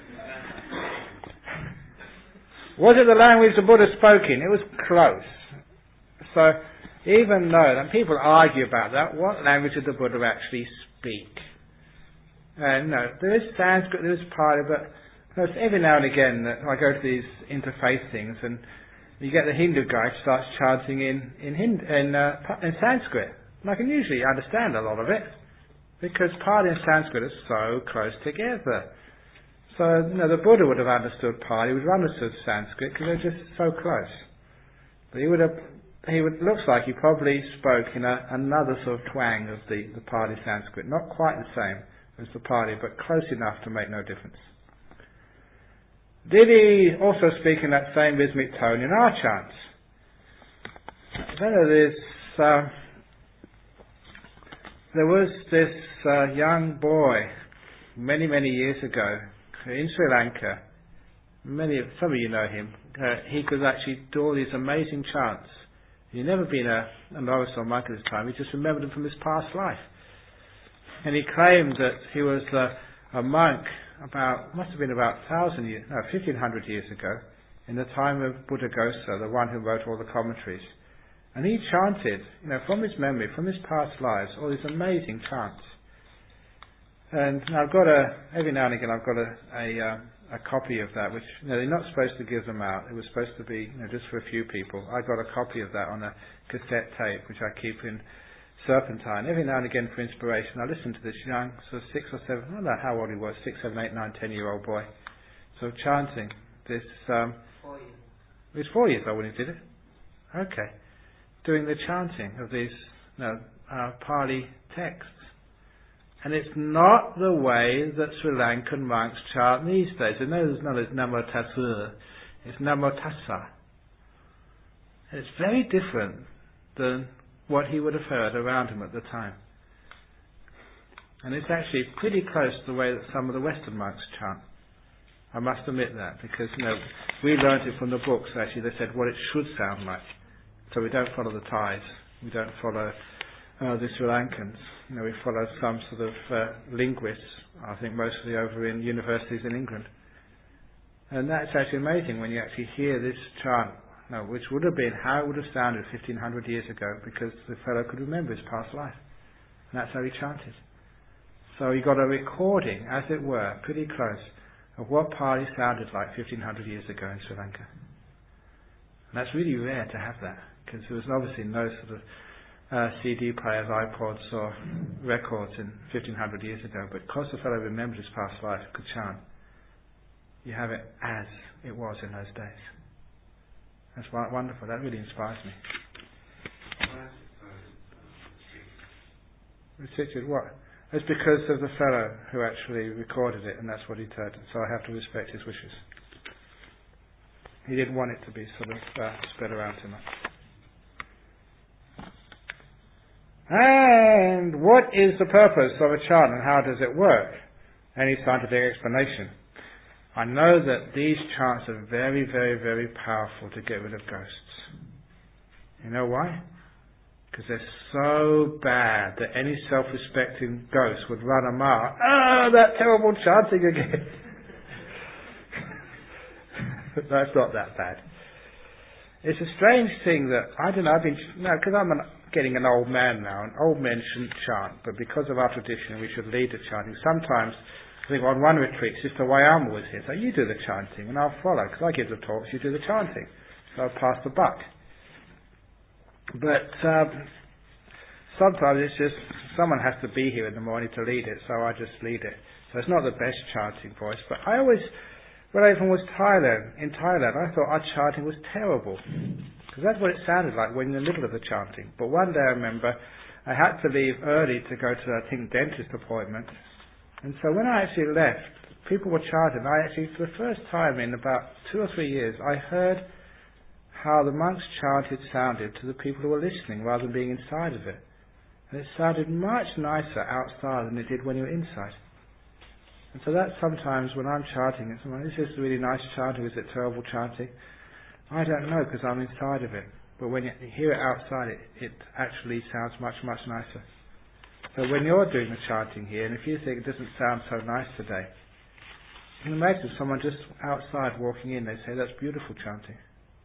Was it the language the Buddha spoke in? It was close. So even though, and people argue about that, what language did the Buddha actually speak? And no, there is Sanskrit, there is Pali, but you know, every now and again I go to these interfaith things, and you get the Hindu guy who starts chanting in in, Hind, in, uh, in Sanskrit. And I can usually understand a lot of it, because Pali and Sanskrit are so close together. So, you know, the Buddha would have understood Pali, he would have understood Sanskrit, because they're just so close. But he would have, he would, looks like he probably spoke in a, another sort of twang of the, the Pali Sanskrit. Not quite the same as the Pali, but close enough to make no difference. Did he also speak in that same rhythmic tone in our chants? Then there's, uh, there was this uh, young boy many, many years ago in Sri Lanka. Many, some of you know him. Uh, he could actually do all these amazing chants. He'd never been a, a novice or monk at this time. He just remembered them from his past life. And he claimed that he was uh, a monk about, must have been about thousand years, no, fifteen hundred years ago, in the time of Buddhaghosa, the one who wrote all the commentaries. And he chanted, you know, from his memory, from his past lives, all these amazing chants. And I've got a, every now and again I've got a, a, uh, a copy of that, which, you know, they're not supposed to give them out. It was supposed to be, you know, just for a few people. I got a copy of that on a cassette tape, which I keep in Serpentine. Every now and again for inspiration, I listen to this young, sort of six or seven, I don't know how old he was, six, seven, eight, nine, ten year old boy, sort of chanting this, um, Four years. it was four years old when he did it. Okay. Doing the chanting of these, you know, uh, Pali texts. And it's not the way that Sri Lankan monks chant these days. They know there's none of Namo Tassa. It's Namo Tassa. And it's very different than what he would have heard around him at the time. And it's actually pretty close to the way that some of the Western monks chant. I must admit that, because, you know, we learned it from the books, actually. They said what it should sound like. So we don't follow the Thais. We don't follow uh, the Sri Lankans. You know, we follow some sort of uh, linguists, I think mostly over in universities in England. And that's actually amazing when you actually hear this chant, you know, which would have been how it would have sounded fifteen hundred years ago, because the fellow could remember his past life. And that's how he chanted. So he got a recording, as it were, pretty close, of what Pali sounded like fifteen hundred years ago in Sri Lanka. And that's really rare to have that, because there was obviously no sort of uh, C D players, iPods or records in fifteen hundred years ago, but because the fellow remembered his past life, could chant, you have it as it was in those days. That's wonderful. That really inspires me. Restricted what? It's because of the fellow who actually recorded it, and that's what he said, so I have to respect his wishes. He didn't want it to be sort of uh, spread around too much. And what is the purpose of a chant and how does it work? Any scientific explanation? I know that these chants are very, very, very powerful to get rid of ghosts. You know why? Because they're so bad that any self-respecting ghost would run amok. Ah, that terrible chanting again. That's not that bad. It's a strange thing that, I don't know, I've been, no, because I'm an, getting an old man now, and old men shouldn't chant, but because of our tradition we should lead the chanting. Sometimes, I think on one retreat, Sister Wayama was here, so you do the chanting and I'll follow, because I give the talks, you do the chanting. So I'll pass the buck. But um, sometimes it's just, someone has to be here in the morning to lead it, so I just lead it. So it's not the best chanting voice, but I always, when I even was Thailand, in Thailand, I thought our chanting was terrible. Because that's what it sounded like when you're in the middle of the chanting. But one day I remember, I had to leave early to go to, I think, dentist appointment. And so when I actually left, people were chanting. I actually, for the first time in about two or three years, I heard how the monks chanted sounded to the people who were listening rather than being inside of it. And it sounded much nicer outside than it did when you were inside. And so that sometimes when I'm chanting, it's like, is this really nice chanting? Is it terrible chanting? I don't know because I'm inside of it. But when you hear it outside, it, it actually sounds much, much nicer. So when you're doing the chanting here, and if you think it doesn't sound so nice today, you can imagine someone just outside walking in, they say, that's beautiful chanting.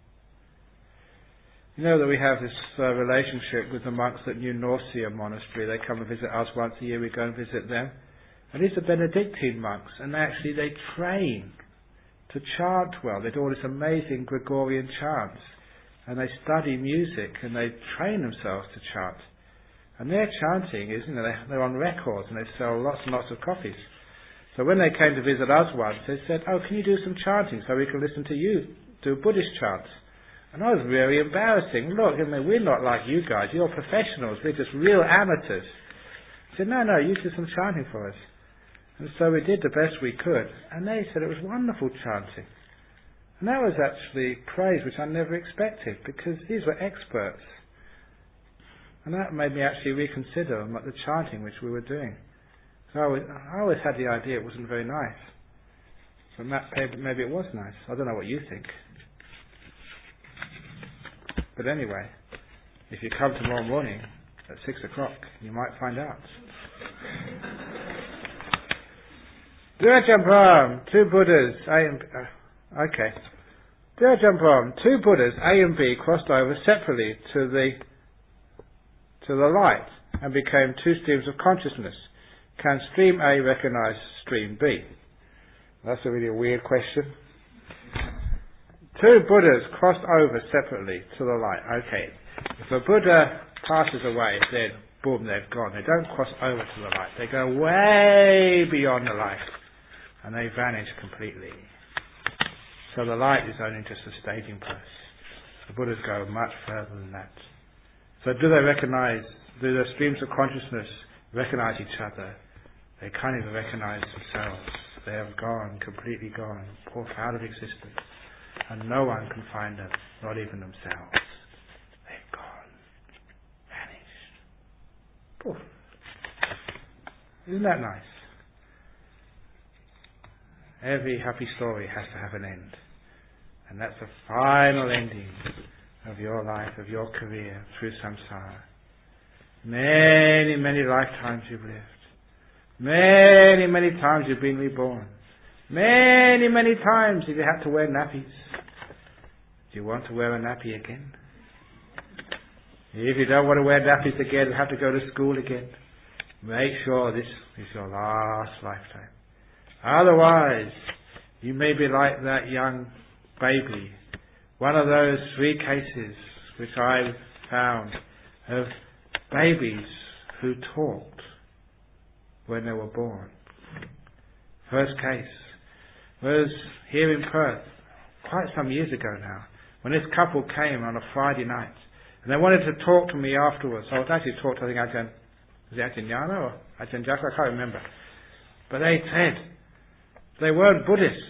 You know that we have this uh, relationship with the monks at New Norcia Monastery. They come and visit us once a year, we go and visit them. And these are Benedictine monks, and actually they train to chant well. They do all this amazing Gregorian chants, and they study music, and they train themselves to chant. And their chanting is, you know, they're on records, and they sell lots and lots of copies. So when they came to visit us once, they said, oh, can you do some chanting so we can listen to you do Buddhist chants? And I was very embarrassing. Look, I mean, we're not like you guys. You're professionals. We're just real amateurs. I said, no, no, you do some chanting for us. And so we did the best we could. And they said it was wonderful chanting. And that was actually praise which I never expected, because these were experts. And that made me actually reconsider the chanting which we were doing. So I always, I always had the idea it wasn't very nice. But maybe it was nice. I don't know what you think. But anyway, if you come tomorrow morning at six o'clock, you might find out. Dear Jampam, two Buddhas, A and B. Uh, okay. Dear Jampam, two Buddhas, A and B, crossed over separately to the to the light and became two streams of consciousness. Can stream A recognize stream B? That's a really weird question. Two Buddhas crossed over separately to the light. Okay. If a Buddha passes away, then boom, they've gone. They don't cross over to the light. They go way beyond the light. And they vanish completely. So the light is only just a staging place. The Buddhas go much further than that. So do they recognize, do the streams of consciousness recognize each other? They can't even recognize themselves. They have gone, completely gone, off out of existence. And no one can find them, not even themselves. They've gone, vanished. Poof. Isn't that nice? Every happy story has to have an end. And that's the final ending of your life, of your career through samsara. Many, many lifetimes you've lived. Many, many times you've been reborn. Many, many times have you had to wear nappies. Do you want to wear a nappy again? If you don't want to wear nappies again and have to go to school again, make sure this is your last lifetime. Otherwise, you may be like that young baby. One of those three cases which I found of babies who talked when they were born. First case was here in Perth, quite some years ago now, when this couple came on a Friday night, and they wanted to talk to me afterwards. I was actually talked to, I think, Ajahn, was it Ajahn Yana or Ajahn Jaka? I can't remember. But they said they weren't Buddhists.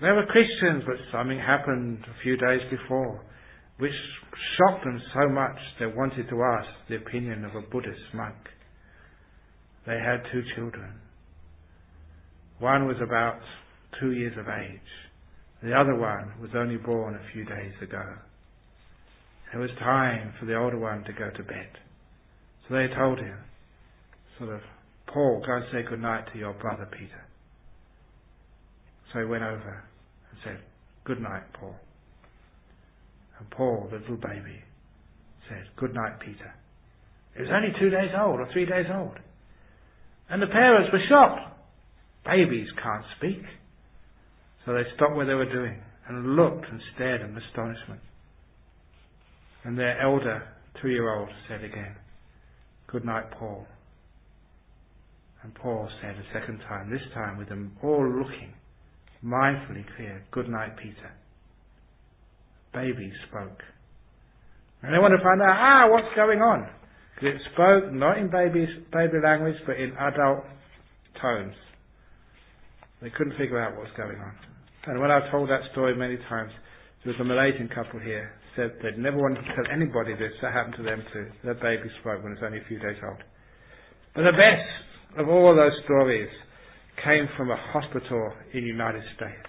They were Christians, but something happened a few days before, which shocked them so much they wanted to ask the opinion of a Buddhist monk. They had two children. One was about two years of age. The other one was only born a few days ago. It was time for the older one to go to bed. So they told him, sort of, Paul, go and say good night to your brother Peter. So he went over and said, good night, Paul. And Paul, the little baby, said, good night, Peter. He was only two days old or three days old. And the parents were shocked. Babies can't speak. So they stopped what they were doing and looked and stared in astonishment. And their elder two-year-old said again, good night, Paul. And Paul said a second time, this time with them all looking, mindfully clear, good night, Peter. Baby spoke. And they wanted to find out, ah, what's going on? Because it spoke not in baby's, baby language, but in adult tones. They couldn't figure out what was going on. And when I've told that story many times, there was a Malaysian couple here, said they'd never wanted to tell anybody this, that happened to them too. Their baby spoke when it was only a few days old. But the best of all those stories came from a hospital in the United States.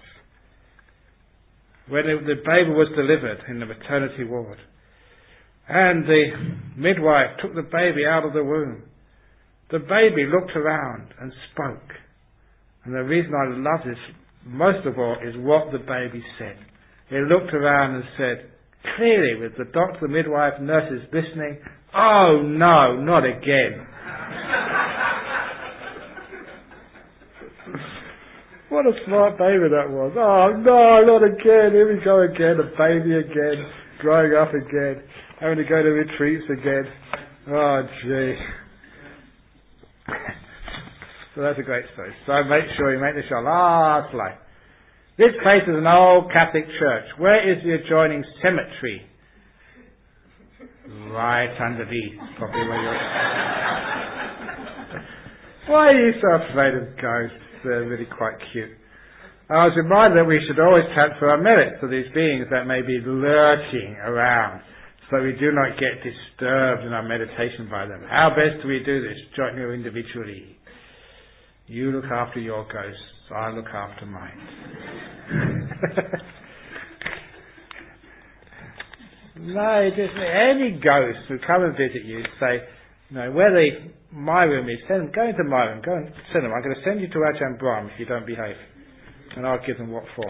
When it, the baby was delivered in the maternity ward, and the midwife took the baby out of the womb, the baby looked around and spoke. And the reason I love this most of all is what the baby said. He looked around and said, clearly with the doctor, the midwife, nurses listening, oh no, not again. What a smart baby that was. Oh no, not again. Here we go again, a baby again, growing up again, having to go to retreats again. Oh gee. So that's a great story. So make sure you make the shot last line. This place is an old Catholic church. Where is the adjoining cemetery? Right underneath, probably where you're... Why are you so afraid of ghosts? They're really quite cute. I was reminded that we should always transfer our merits to these beings that may be lurking around, so we do not get disturbed in our meditation by them. How best do we do this? Jointly or individually? You look after your ghosts, I look after mine. No, just any ghost who come and visit you, say, no, where the, my room is, send them, go into my room, go and send them. I'm going to send you to Ajahn Brahm if you don't behave. And I'll give them what for.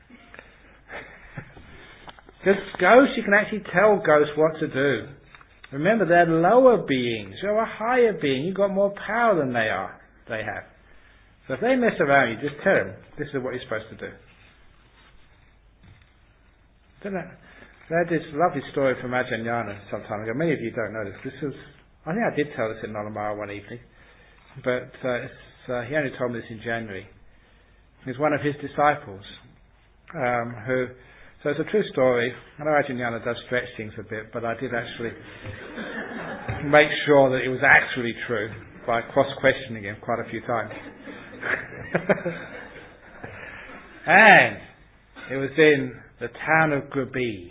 Because ghosts, you can actually tell ghosts what to do. Remember, they're lower beings. You're a higher being. You've got more power than they are. They have. So if they mess around you, just tell them, this is what you're supposed to do. Don't know. They had this lovely story from Ajahn Yana some time ago. Many of you don't know this. This was, I think I did tell this at Nollamara one evening, but uh, it's, uh, he only told me this in January. He's one of his disciples, um, who, so it's a true story. I know Ajahn Yana does stretch things a bit, but I did actually make sure that it was actually true by cross-questioning him quite a few times. And it was in the town of Krabi,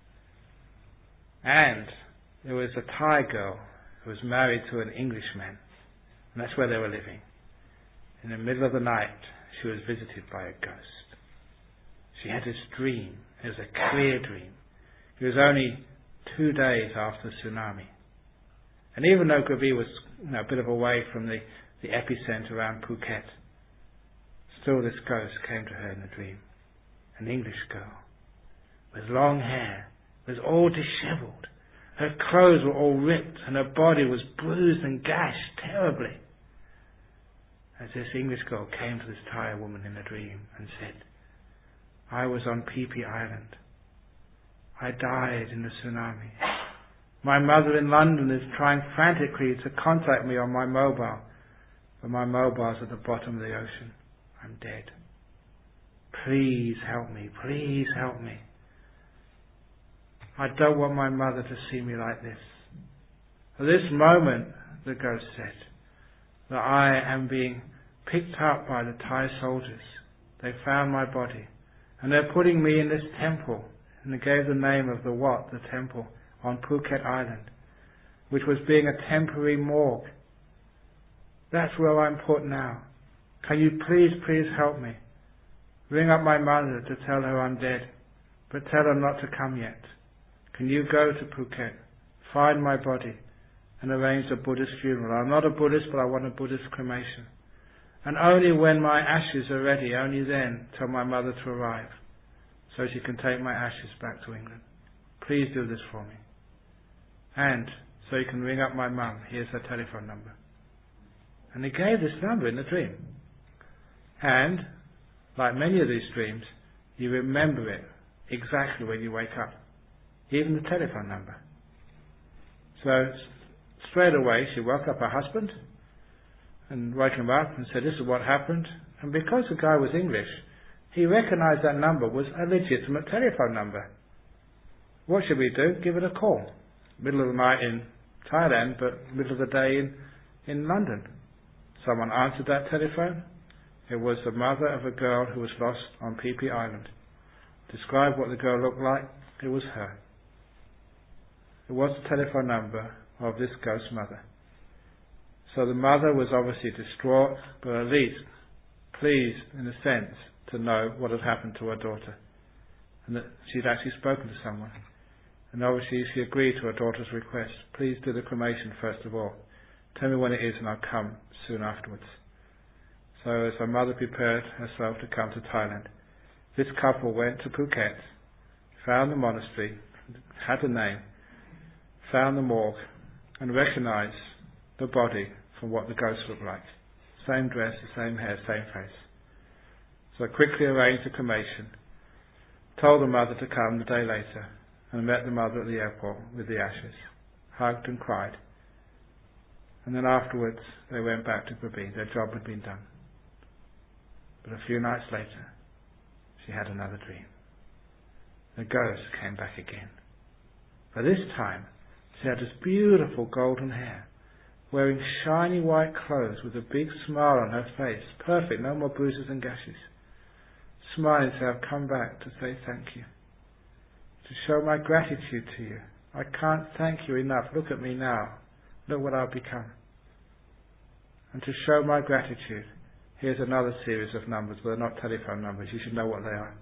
and there was a Thai girl who was married to an Englishman, and that's where they were living. In the middle of the night, she was visited by a ghost. She had this dream. It was a clear dream. It was only two days after the tsunami. And even though Krabi was, you know, a bit of a way from the, the epicenter around Phuket, still this ghost came to her in a dream. An English girl with long hair, was all dishevelled. Her clothes were all ripped and her body was bruised and gashed terribly. As this English girl came to this Thai woman in a dream and said, I was on Phi Phi Island. I died in the tsunami. My mother in London is trying frantically to contact me on my mobile, but my mobile's at the bottom of the ocean. I'm dead. Please help me. Please help me. I don't want my mother to see me like this. At this moment, the ghost said, that I am being picked up by the Thai soldiers. They found my body And they're putting me in this temple. And they gave the name of the Wat, the temple, on Phuket Island, which was being a temporary morgue. That's where I'm put now. Can you please, please help me? Ring up my mother to tell her I'm dead, but tell her not to come yet. Can you go to Phuket, find my body, and arrange a Buddhist funeral? I'm not a Buddhist, but I want a Buddhist cremation. And only when my ashes are ready, only then tell my mother to arrive, so she can take my ashes back to England. Please do this for me. And so you can ring up my mum. Here's her telephone number. And he gave this number in the dream. And, like many of these dreams, you remember it exactly when you wake up. Even the telephone number. So, straight away she woke up her husband and woke him up and said, this is what happened. And because the guy was English, he recognized that number was a legitimate telephone number. What should we do? Give it a call. Middle of the night in Thailand, but middle of the day in, in London. Someone answered that telephone. It was the mother of a girl who was lost on Phi Phi Island. Describe what the girl looked like. It was her. It was the telephone number of this ghost mother. So the mother was obviously distraught, but at least pleased, in a sense, to know what had happened to her daughter. And that she'd actually spoken to someone. And obviously she agreed to her daughter's request. Please do the cremation first of all. Tell me when it is and I'll come soon afterwards. So as her mother prepared herself to come to Thailand, this couple went to Phuket, found the monastery, had the name, found the morgue, and recognized the body from what the ghost looked like. Same dress, the same hair, same face. So quickly arranged the cremation, told the mother to come the day later, and met the mother at the airport with the ashes, hugged and cried. And then afterwards they went back to Krabi. Their job had been done. But a few nights later, she had another dream. The ghost came back again. But this time, she had this beautiful golden hair, wearing shiny white clothes with a big smile on her face. Perfect, no more bruises and gashes. Smiling to say, I've come back to say thank you. To show my gratitude to you. I can't thank you enough. Look at me now. Look what I've become. And to show my gratitude, here's another series of numbers, but they're not telephone numbers. You should know what they are.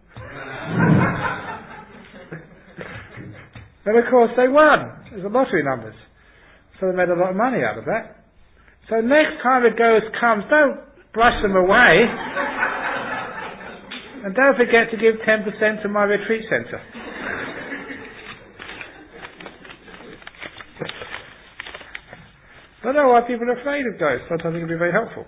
And of course they won. It was the lottery numbers. So they made a lot of money out of that. So next time a ghost comes, don't brush them away. And don't forget to give ten percent to my retreat centre. I don't know why people are afraid of ghosts. Sometimes it can be very helpful.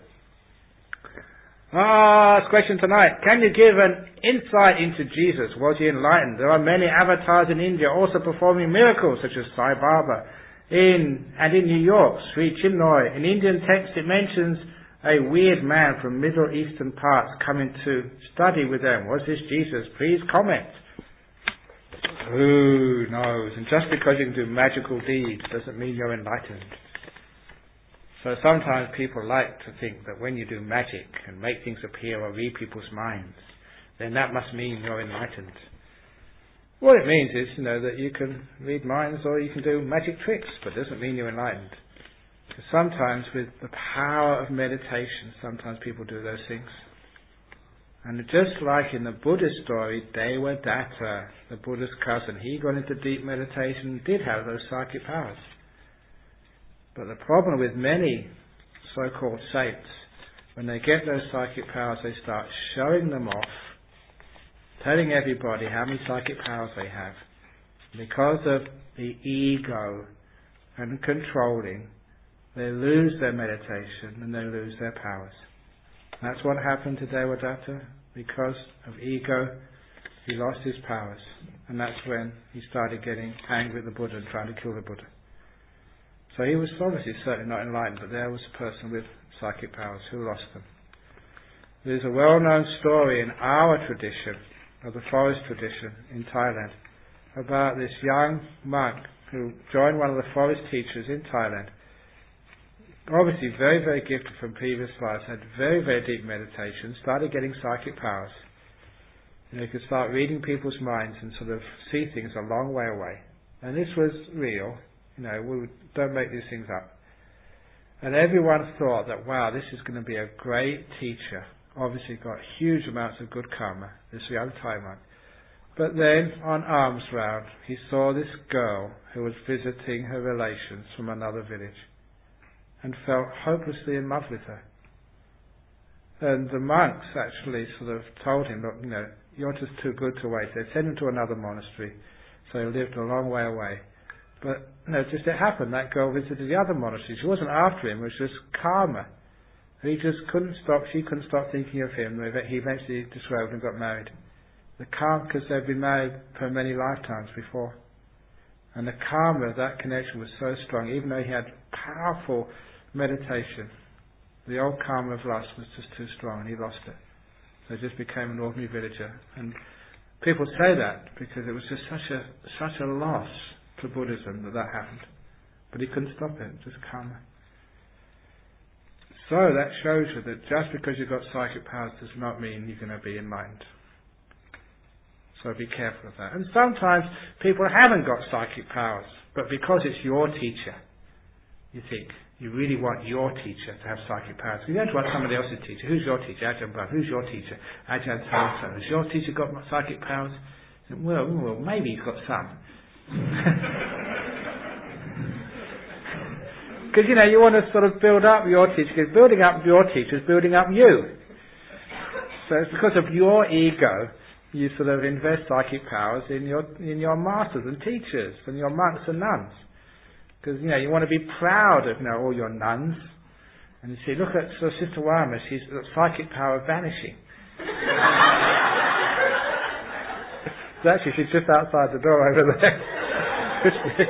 Ah, this question tonight. Can you give an insight into Jesus? Was he enlightened? There are many avatars in India also performing miracles, such as Sai Baba. In, and in New York, Sri Chinmoy. In Indian text it mentions a weird man from Middle Eastern parts coming to study with them. Was this Jesus? Please comment. Who knows? And just because you can do magical deeds doesn't mean you're enlightened. So sometimes people like to think that when you do magic and make things appear or read people's minds, then that must mean you're enlightened. What it means is, you know, that you can read minds or you can do magic tricks, but it doesn't mean you're enlightened. Because sometimes with the power of meditation, sometimes people do those things. And just like in the Buddhist story, Devadatta, the Buddha's cousin, he got into deep meditation and did have those psychic powers. But the problem with many so-called saints, when they get those psychic powers, they start showing them off, telling everybody how many psychic powers they have. Because of the ego and controlling, they lose their meditation and they lose their powers. That's what happened to Devadatta. Because of ego, he lost his powers. And that's when he started getting angry at the Buddha and trying to kill the Buddha. So he was obviously certainly not enlightened, but there was a person with psychic powers who lost them. There's a well-known story in our tradition, of the forest tradition in Thailand, about this young monk who joined one of the forest teachers in Thailand. Obviously very, very gifted from previous lives, had very, very deep meditation, started getting psychic powers. You know, you could start reading people's minds and sort of see things a long way away. And this was real. You know, we don't make these things up. And everyone thought that, wow, this is going to be a great teacher. Obviously got huge amounts of good karma, this young Thai monk. But then, on alms round, he saw this girl who was visiting her relations from another village and felt hopelessly in love with her. And the monks actually sort of told him, look, you know, you're just too good to wait. They sent him to another monastery, so he lived a long way away. But, you know, just it happened, that girl visited the other monastery. She wasn't after him, it was just karma. He just couldn't stop, she couldn't stop thinking of him. He eventually disrobed and got married. The karma, because they'd been married for many lifetimes before. And the karma of that connection was so strong, even though he had powerful meditation, the old karma of lust was just too strong and he lost it. So he just became an ordinary villager. And people say that because it was just such a such a loss to Buddhism that that happened. But he couldn't stop it, just karma. So that shows you that just because you've got psychic powers does not mean you're going to be enlightened. So be careful of that. And sometimes people haven't got psychic powers, but because it's your teacher, you think, you really want your teacher to have psychic powers. You don't want somebody else's teacher. Who's your teacher? Ajahn Brahm. Who's your teacher? Ajahn so-and-so. Has your teacher got psychic powers? Well, well, maybe he's got some. Because, you know, you want to sort of build up your teacher, because building up your teacher is building up you. So it's because of your ego, you sort of invest psychic powers in your in your masters and teachers, and your monks and nuns. Because, you know, you want to be proud of, you know, all your nuns. And you see, look at so Sister Wama, she's got psychic power vanishing. So actually, she's just outside the door over there.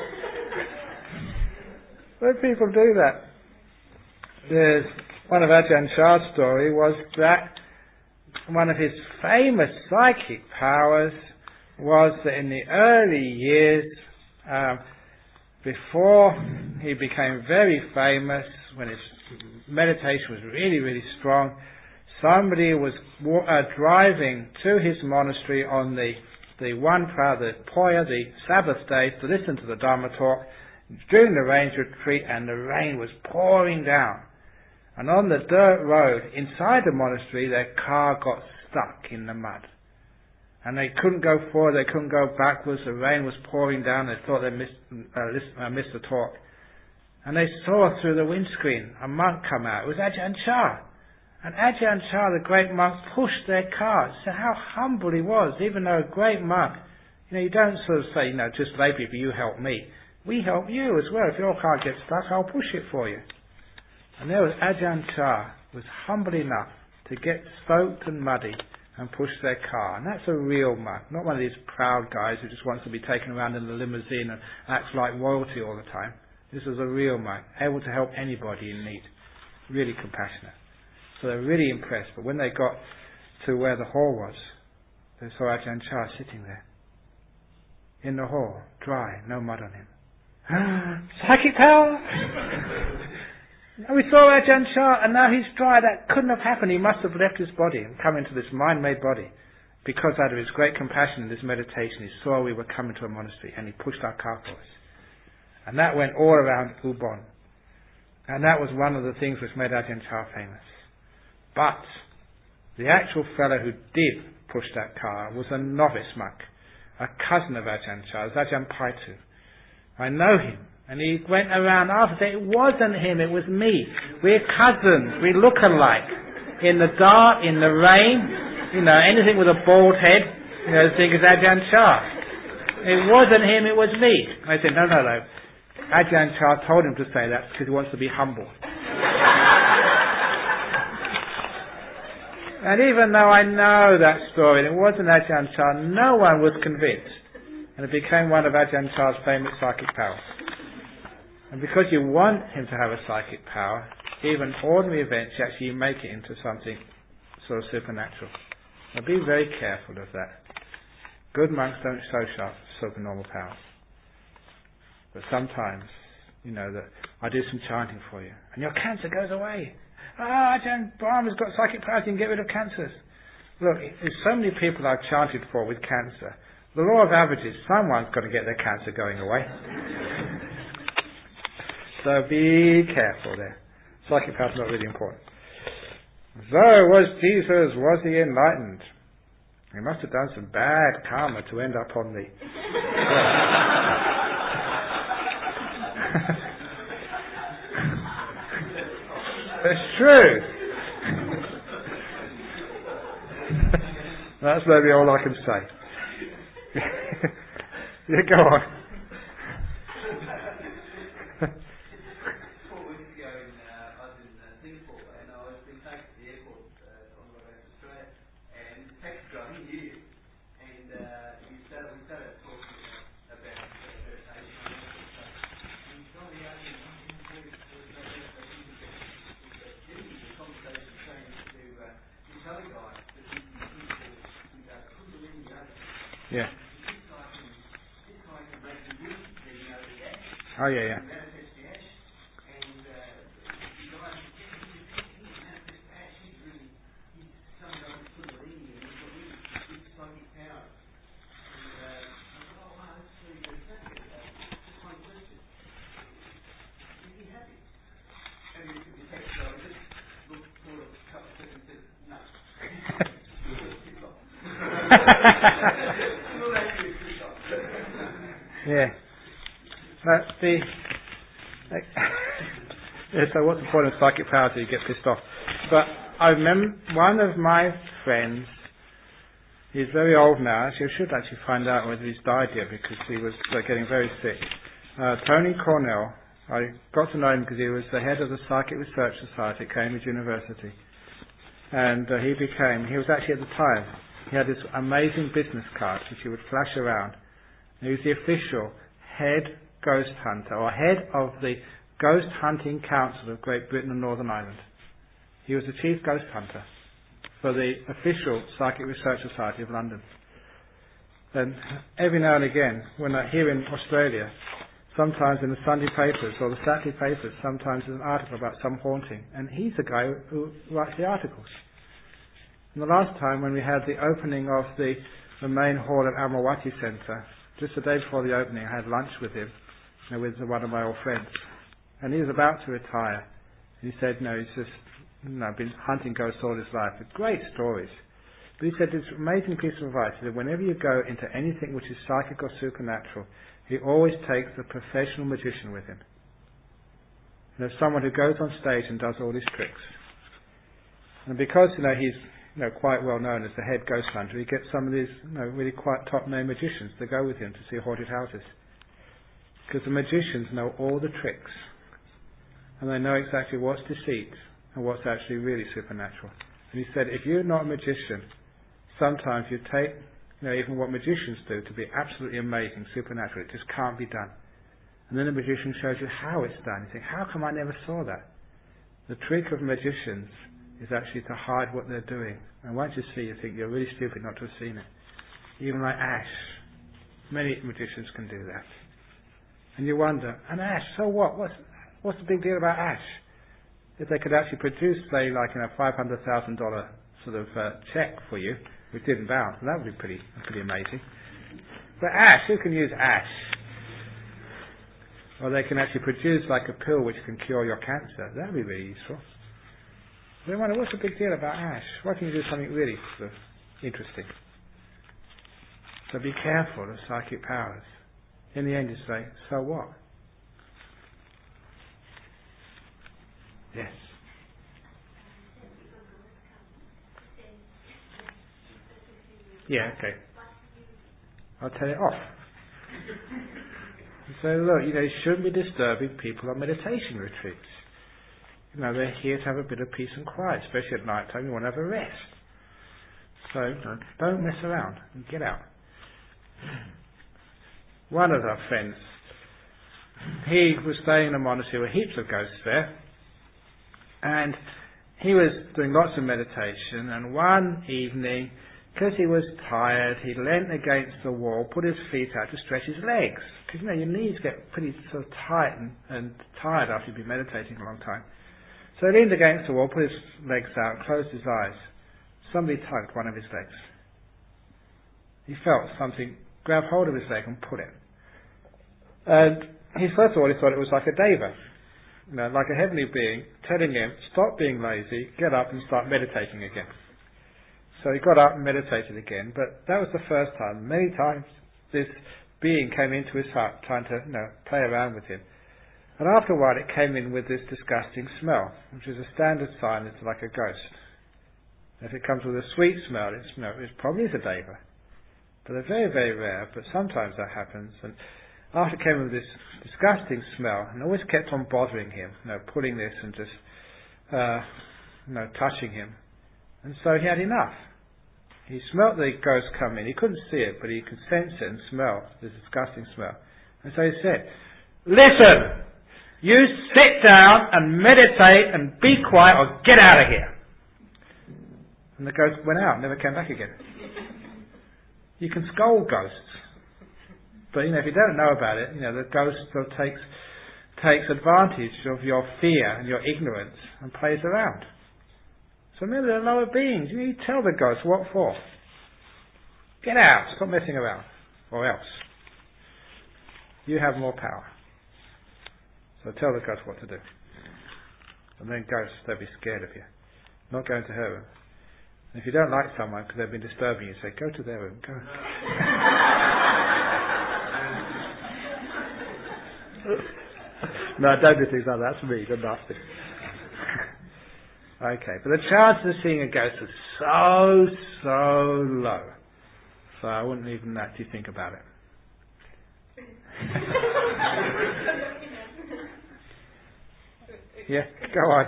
When people do that, there's one of Ajahn Chah's story was that one of his famous psychic powers was that in the early years, um, before he became very famous, when his meditation was really, really strong, somebody was uh, driving to his monastery on the the one proud, the Poya, the Sabbath day, to listen to the Dharma talk during the rains retreat, and the rain was pouring down. And on the dirt road inside the monastery, their car got stuck in the mud. And they couldn't go forward, they couldn't go backwards, the rain was pouring down, they thought they missed, uh, listen, uh, missed the talk. And they saw through the windscreen a monk come out. It was Ajahn Chah. And Ajahn Chah, the great monk, pushed their car. So how humble he was, even though a great monk. You know, you don't sort of say, you know, just lay people, you help me. We help you as well. If your car gets stuck, I'll push it for you. And there was Ajahn Chah, was humble enough to get soaked and muddy and push their car. And that's a real monk, not one of these proud guys who just wants to be taken around in the limousine and acts like royalty all the time. This was a real monk, able to help anybody in need. Really compassionate. So they were really impressed. But when they got to where the hall was, they saw Ajahn Chah sitting there. In the hall, dry, no mud on him. Psychic power! And we saw Ajahn Chah, and now he's dry. That couldn't have happened. He must have left his body and come into this mind-made body. Because out of his great compassion in this meditation, he saw we were coming to a monastery, and he pushed our car for us. And that went all around Ubon. And that was one of the things which made Ajahn Chah famous. But the actual fellow who did push that car was a novice monk, a cousin of Ajahn Chah, it was Ajahn Paitu. I know him. And he went around after saying, it wasn't him, it was me. We're cousins, we look alike. In the dark, in the rain, you know, anything with a bald head, you know, think it's Ajahn Chah. It wasn't him, it was me. I said, no, no, no. Ajahn Chah told him to say that because he wants to be humble. And even though I know that story, and it wasn't Ajahn Chah, no one was convinced. And it became one of Ajahn Chah's famous psychic powers. And because you want him to have a psychic power, even ordinary events, you actually make it into something sort of supernatural. Now be very careful of that. Good monks don't show sharp supernormal powers. But sometimes, you know, that I do some chanting for you, and your cancer goes away. Ah, Ajahn Brahm has got psychic powers, you can get rid of cancers. Look, there's so many people I've chanted for with cancer. The law of averages, someone's got to get their cancer going away. So be careful there. Psychic power's not really important. So was Jesus, was he enlightened? He must have done some bad karma to end up on the... It's true. That's maybe all I can say. Yeah, go on. Four weeks ago, in, uh, I was in uh, Singapore, and I was being taken to the airport uh, on the way back to Australia, and the taxi driver, he knew you, and uh, we started, we started talking about uh, meditation. And he told me, I mean, the conversation changed to uh, this other guy that he couldn't uh, Kundalini Yoga. Yeah. This guy can, this guy can make the music, you know, the ash. Oh, yeah, yeah. Manifest the ash. And uh, the guy, he manifest ash. He's really, he's some guy with Kundalini and he's got really big psychic power. And uh, I thought, oh, wow, that's really good. That's it. Uh, just one question. Is he happy? And the, the text guy just looked sort of a couple of seconds and said, no. Yeah. That's the... Yeah, so what's the point of psychic power till you get pissed off? But I remember one of my friends, he's very old now, actually I should actually find out whether he's died yet because he was uh, getting very sick. Uh, Tony Cornell, I got to know him because he was the head of the Psychic Research Society at Cambridge University. And uh, he became, he was actually at the time, he had this amazing business card which he would flash around. He was the official head ghost hunter, or head of the Ghost Hunting Council of Great Britain and Northern Ireland. He was the chief ghost hunter for the official Psychic Research Society of London. And every now and again, when I, here in Australia, sometimes in the Sunday papers or the Saturday papers, sometimes there's an article about some haunting, and he's the guy who writes the articles. And the last time when we had the opening of the, the main hall at Amarwati Centre, just the day before the opening, I had lunch with him, you know, with one of my old friends. And he was about to retire. And he said, no, he's just, you know, been hunting ghosts all his life. With great stories. But he said this amazing piece of advice, that whenever you go into anything which is psychic or supernatural, he always takes a professional magician with him. And there's someone who goes on stage and does all these tricks. And because, you know, he's you know, quite well known as the head ghost hunter, he gets some of these you know, really quite top-name magicians to go with him to see haunted houses. Because the magicians know all the tricks. And they know exactly what's deceit and what's actually really supernatural. And he said, if you're not a magician, sometimes you take, you know, even what magicians do to be absolutely amazing, supernatural. It just can't be done. And then the magician shows you how it's done. You think, how come I never saw that? The trick of magicians is actually to hide what they're doing. And once you see, you think you're really stupid not to have seen it. Even like ash. Many magicians can do that. And you wonder, and ash, so what? What's, what's the big deal about ash? If they could actually produce, say, like you know, five hundred thousand dollars sort of uh, check for you, which didn't bounce, and that would be pretty, pretty amazing. But ash, who can use ash? Or they can actually produce like a pill which can cure your cancer. That would be really useful. They wonder, what's the big deal about ash? Why can't you do something really sort of interesting? So be careful of psychic powers. In the end you say, so what? Yes. Yeah, okay. I'll tell it off. So look, you know, you shouldn't be disturbing people on meditation retreats. You know, they're here to have a bit of peace and quiet, especially at night time. You want to have a rest. So don't mess around and get out. One of our friends, he was staying in a monastery with heaps of ghosts there, and he was doing lots of meditation, and one evening, because he was tired, he leant against the wall, put his feet out to stretch his legs, because you know your knees get pretty sort of tight and, and tired after you've been meditating a long time. So he leaned against the wall, put his legs out, closed his eyes. somebody tugged one of his legs. He felt something grab hold of his leg and pull it. And he first of all he thought it was like a deva, you know, like a heavenly being telling him, stop being lazy, get up and start meditating again. So he got up and meditated again, but that was the first time. Many times this being came into his hut trying to, you know, play around with him. And after a while it came in with this disgusting smell, which is a standard sign it's like a ghost. If it comes with a sweet smell, it's, you know, it probably is a deva. But they're very, very rare, but sometimes that happens. And after it came with this disgusting smell, and always kept on bothering him, you know, pulling this and just, uh, you know, touching him. And so he had enough. He smelt the ghost come in. He couldn't see it, but he could sense it and smell this disgusting smell. And so he said, listen, you sit down and meditate and be quiet or get out of here. And the ghost went out, never came back again. You can scold ghosts. But, you know, if you don't know about it, you know, the ghost still takes, takes advantage of your fear and your ignorance and plays around. So remember, they're lower beings. You need to tell the ghost what for. Get out. Stop messing around. Or else. You have more power. So tell the ghost what to do. And then ghosts, they'll be scared of you. Not going to her room. And if you don't like someone because they've been disturbing you, say, go to their room. Go. No, don't do things like that. That's me. They're nasty. Okay, but the chances of seeing a ghost are so, so low. So I wouldn't even actually think about it. Yeah, go on.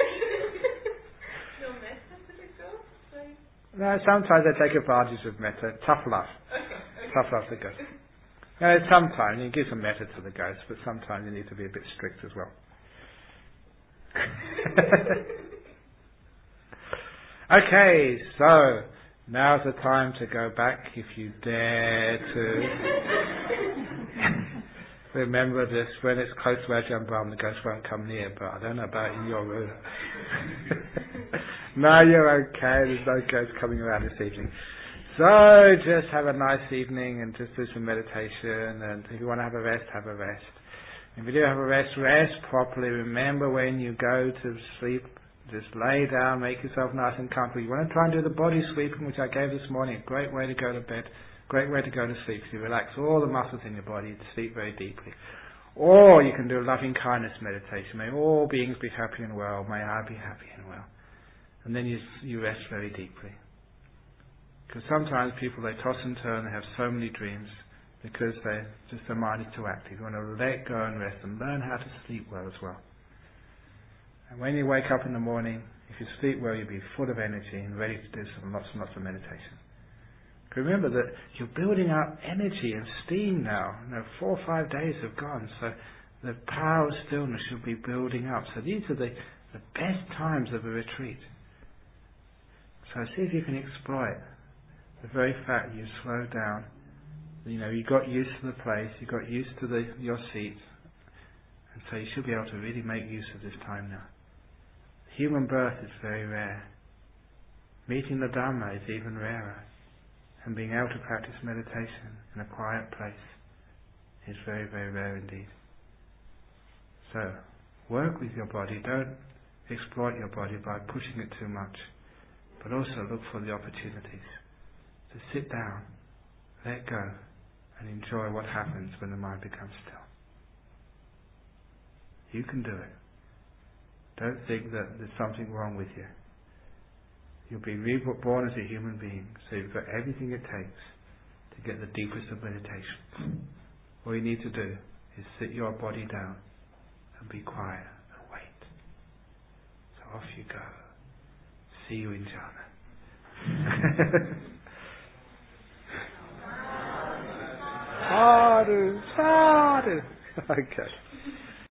No, sometimes they take advantage of metta. Tough love. Tough love to ghost. No, sometimes you give some metta to the ghost, but sometimes you need to be a bit strict as well. Okay, so now's the time to go back if you dare to. Remember this, when it's close to Ajahn Brahm, the ghost won't come near, but I don't know about in your room. No, you're okay, there's no ghost coming around this evening. So just have a nice evening and just do some meditation, and if you want to have a rest, have a rest. If you do have a rest, rest properly. Remember when you go to sleep, just lay down, make yourself nice and comfortable. You want to try and do the body sweeping, which I gave this morning. A great way to go to bed. Great way to go to sleep. So you relax all the muscles in your body to sleep very deeply. Or you can do a loving kindness meditation. May all beings be happy and well. May I be happy and well. And then you you rest very deeply. Because sometimes people, they toss and turn, they have so many dreams because they just their mind is too active. You want to let go and rest and learn how to sleep well as well. And when you wake up in the morning, if you sleep well, you'll be full of energy and ready to do some lots and lots of meditation. Remember that you're building up energy and steam now. You know, four or five days have gone, so the power of stillness should be building up. So these are the, the best times of a retreat. So see if you can exploit the very fact you slow down. You know, you got used to the place, you got used to the, your seat, and so you should be able to really make use of this time now. Human birth is very rare. Meeting the Dhamma is even rarer. And being able to practice meditation in a quiet place is very, very rare indeed. So, work with your body. Don't exploit your body by pushing it too much. But also look for the opportunities to sit down, let go, and enjoy what happens when the mind becomes still. You can do it. Don't think that there's something wrong with you. You'll be reborn as a human being, so you've got everything it takes to get the deepest of meditation. All you need to do is sit your body down and be quiet and wait. So off you go. See you in jhana. Sadhu, sadhu. Okay.